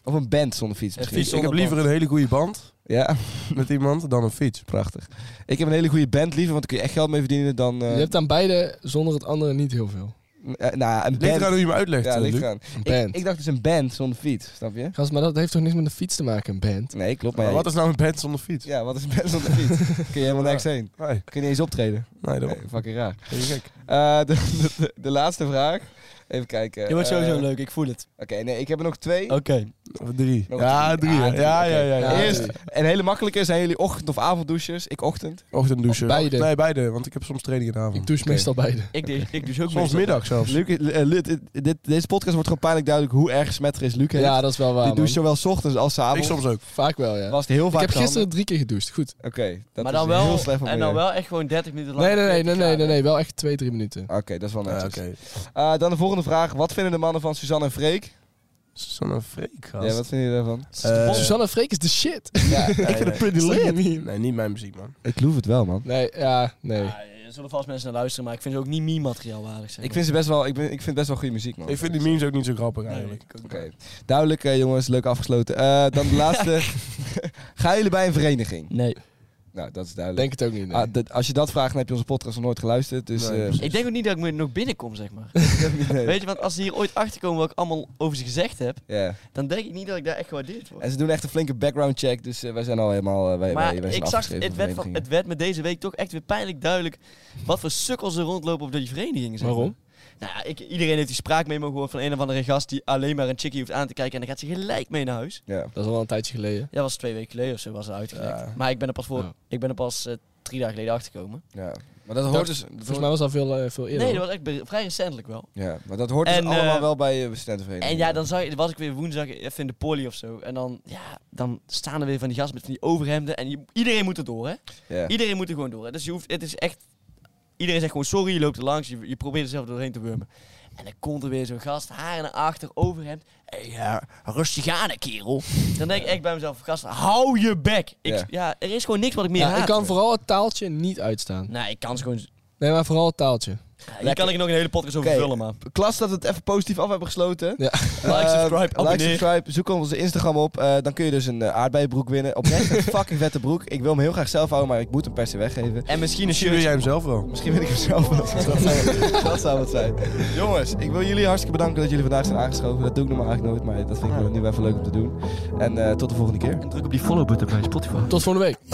Of een band zonder fiets Een misschien. fiets Ik heb liever een hele goede band Ja, met iemand dan een fiets. prachtig. Ik heb een hele goede band liever, want daar kun je echt geld mee verdienen dan... Uh, Je hebt aan beide zonder het andere niet heel veel. uh, nou, een Ligt band... eraan hoe je me uitlegt, Ja, eh, ligt Luc. eraan. Een Ik, band. ik dacht dus een band zonder fiets, snap je? Gast, maar dat heeft toch niks met een fiets te maken, een band? Nee, klopt. Maar Maar ja, wat is nou een band zonder fiets? Ja, wat is een band zonder fiets? Kun je helemaal nergens heen. Nee, Kun je niet eens optreden. nee, dat Nee, fucking raar. ben je gek. Uh, de, de, de laatste vraag. Even kijken. Je wordt sowieso Uh, leuk, ik voel het. Oké, nee, ik heb er nog twee. Oké. Of drie. Nog Ja, drie. drie. Ah, hè. drie, Ja, oké. ja, ja. ja. Ja, Eerst, drie. een hele makkelijke, zijn jullie ochtend- of avonddouches? Ik ochtend. Ochtenddouchen. Beide. Nee, beide, want ik heb soms training in de avond. Ik douche Oké. meestal beide. Ik, dus, ik dus ook Soms meestal. middag zelfs. Luc, uh, Luc, dit, dit- deze podcast wordt gewoon pijnlijk duidelijk hoe erg smetterig Luc heeft. Ja, dat is wel waar, Die man. doucht zowel 's ochtends als 's Ik avonds. soms ook. Vaak wel, ja. Was het heel Ik vaak heb gisteren gehandeld. drie keer gedoucht. Goed. Oké, dat Maar is dan heel wel, slecht van en mij. dan wel echt gewoon dertig minuten lang. Nee, nee, nee, nee, nee, Ja, nee, nee. Wel echt twee, drie minuten. Oké, dat is wel Ja, netjes. oké. Uh, dan de volgende vraag. Wat vinden de mannen van Suzanne en Freek? Zo'n freak, gast. Ja, wat vinden jullie daarvan? Eh, Suzanne Freek is de shit. Ja, nee, ik vind nee. het pretty Is dat lit. niet meme? Nee, niet mijn muziek, man. Ik loef het wel, man. Nee, ja, nee. Ja, er zullen vast mensen naar luisteren, maar ik vind ze ook niet meme-materiaal waardig. Zeg Ik vind ze best wel, ik, ben, ik vind best wel goede muziek, man. Ik vind die memes ook niet zo grappig, Nee, eigenlijk. ik ook niet. Oké, duidelijk, eh, jongens. Leuk afgesloten. Uh, dan de laatste. Gaan jullie bij een vereniging? Nee. Nou, dat is duidelijk. Denk het ook niet. nee. Ah, dat- als je dat vraagt, dan heb je onze podcast nog nooit geluisterd. Dus, Nee, eh, precies. Ik denk ook niet dat ik me nog binnenkom, zeg maar. nee. Weet je, want als ze hier ooit achterkomen wat ik allemaal over ze gezegd heb, Ja. dan denk ik niet dat ik daar echt gewaardeerd word. En ze doen echt een flinke background check, dus eh, wij zijn al helemaal... eh, wij, Maar wij, wij zijn ik zag, afgeschreven het van werd, van, verenigingen. het werd me deze week toch echt weer pijnlijk duidelijk wat voor sukkels er rondlopen op die verenigingen. Zeg maar. Waarom? Nou ja, ik, iedereen heeft die spraakmemo gehoord van een of andere gast die alleen maar een chickie hoeft aan te kijken en dan gaat ze gelijk mee naar huis. Ja. Dat is al wel een tijdje geleden. Ja, dat was twee weken geleden of zo was het uitgelekt. Ja. Maar ik ben er pas, voor, Ja. ik ben er pas uh, drie dagen geleden achtergekomen. ja. Maar dat hoort dus... dat Volgens hoort- mij was dat veel, eh, veel eerder. Nee, dat hoor. was echt be- vrij recentelijk wel. Ja, maar dat hoort dus En, allemaal eh, wel bij uh, studentenverenigingen. En ja, dan zag je, was ik weer woensdag even in de poli of zo. En dan, ja, dan staan er weer van die gasten met van die overhemden. En je, iedereen moet er door, hè? Ja. Iedereen moet er gewoon door. Hè? Dus je hoeft, het is echt... Iedereen zegt gewoon sorry, je loopt er langs, je, je probeert er zelf doorheen te wurmen. En dan komt er weer zo'n gast, haar naar achter, overhemd. Hé, ja, rustig aan, hè, kerel. Dan denk ik echt bij mezelf, gast, hou je bek. Ik, Ja. ja. Er is gewoon niks wat ik meer Ja, haat. ik kan vooral het taaltje niet uitstaan. Nee, ik kan ze gewoon... Nee, maar vooral het taaltje. Hier kan ik nog een hele podcast over Oké. vullen, man. Klas dat we het even positief af hebben gesloten. Ja. Like, Eh, subscribe, like, abonneer. subscribe. Zoek onze Instagram op. Eh, dan kun je dus een uh, aardbeienbroek winnen. Oprecht een fucking vette broek. Ik wil hem heel graag zelf houden, maar ik moet hem per se weggeven. En misschien een Misschien wil shirtje. jij hem zelf wel. Misschien wil ik hem zelf wel. Dat zou, dat zou het zijn. Jongens, ik wil jullie hartstikke bedanken dat jullie vandaag zijn aangeschoven. Dat doe ik normaal eigenlijk nooit, maar dat vind ik wel nu wel even leuk om te doen. En uh, tot de volgende keer. En druk op die follow-button bij Spotify. Tot volgende week.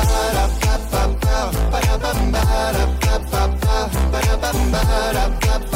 Ba-da-bum-ba-da-ba-ba-ba.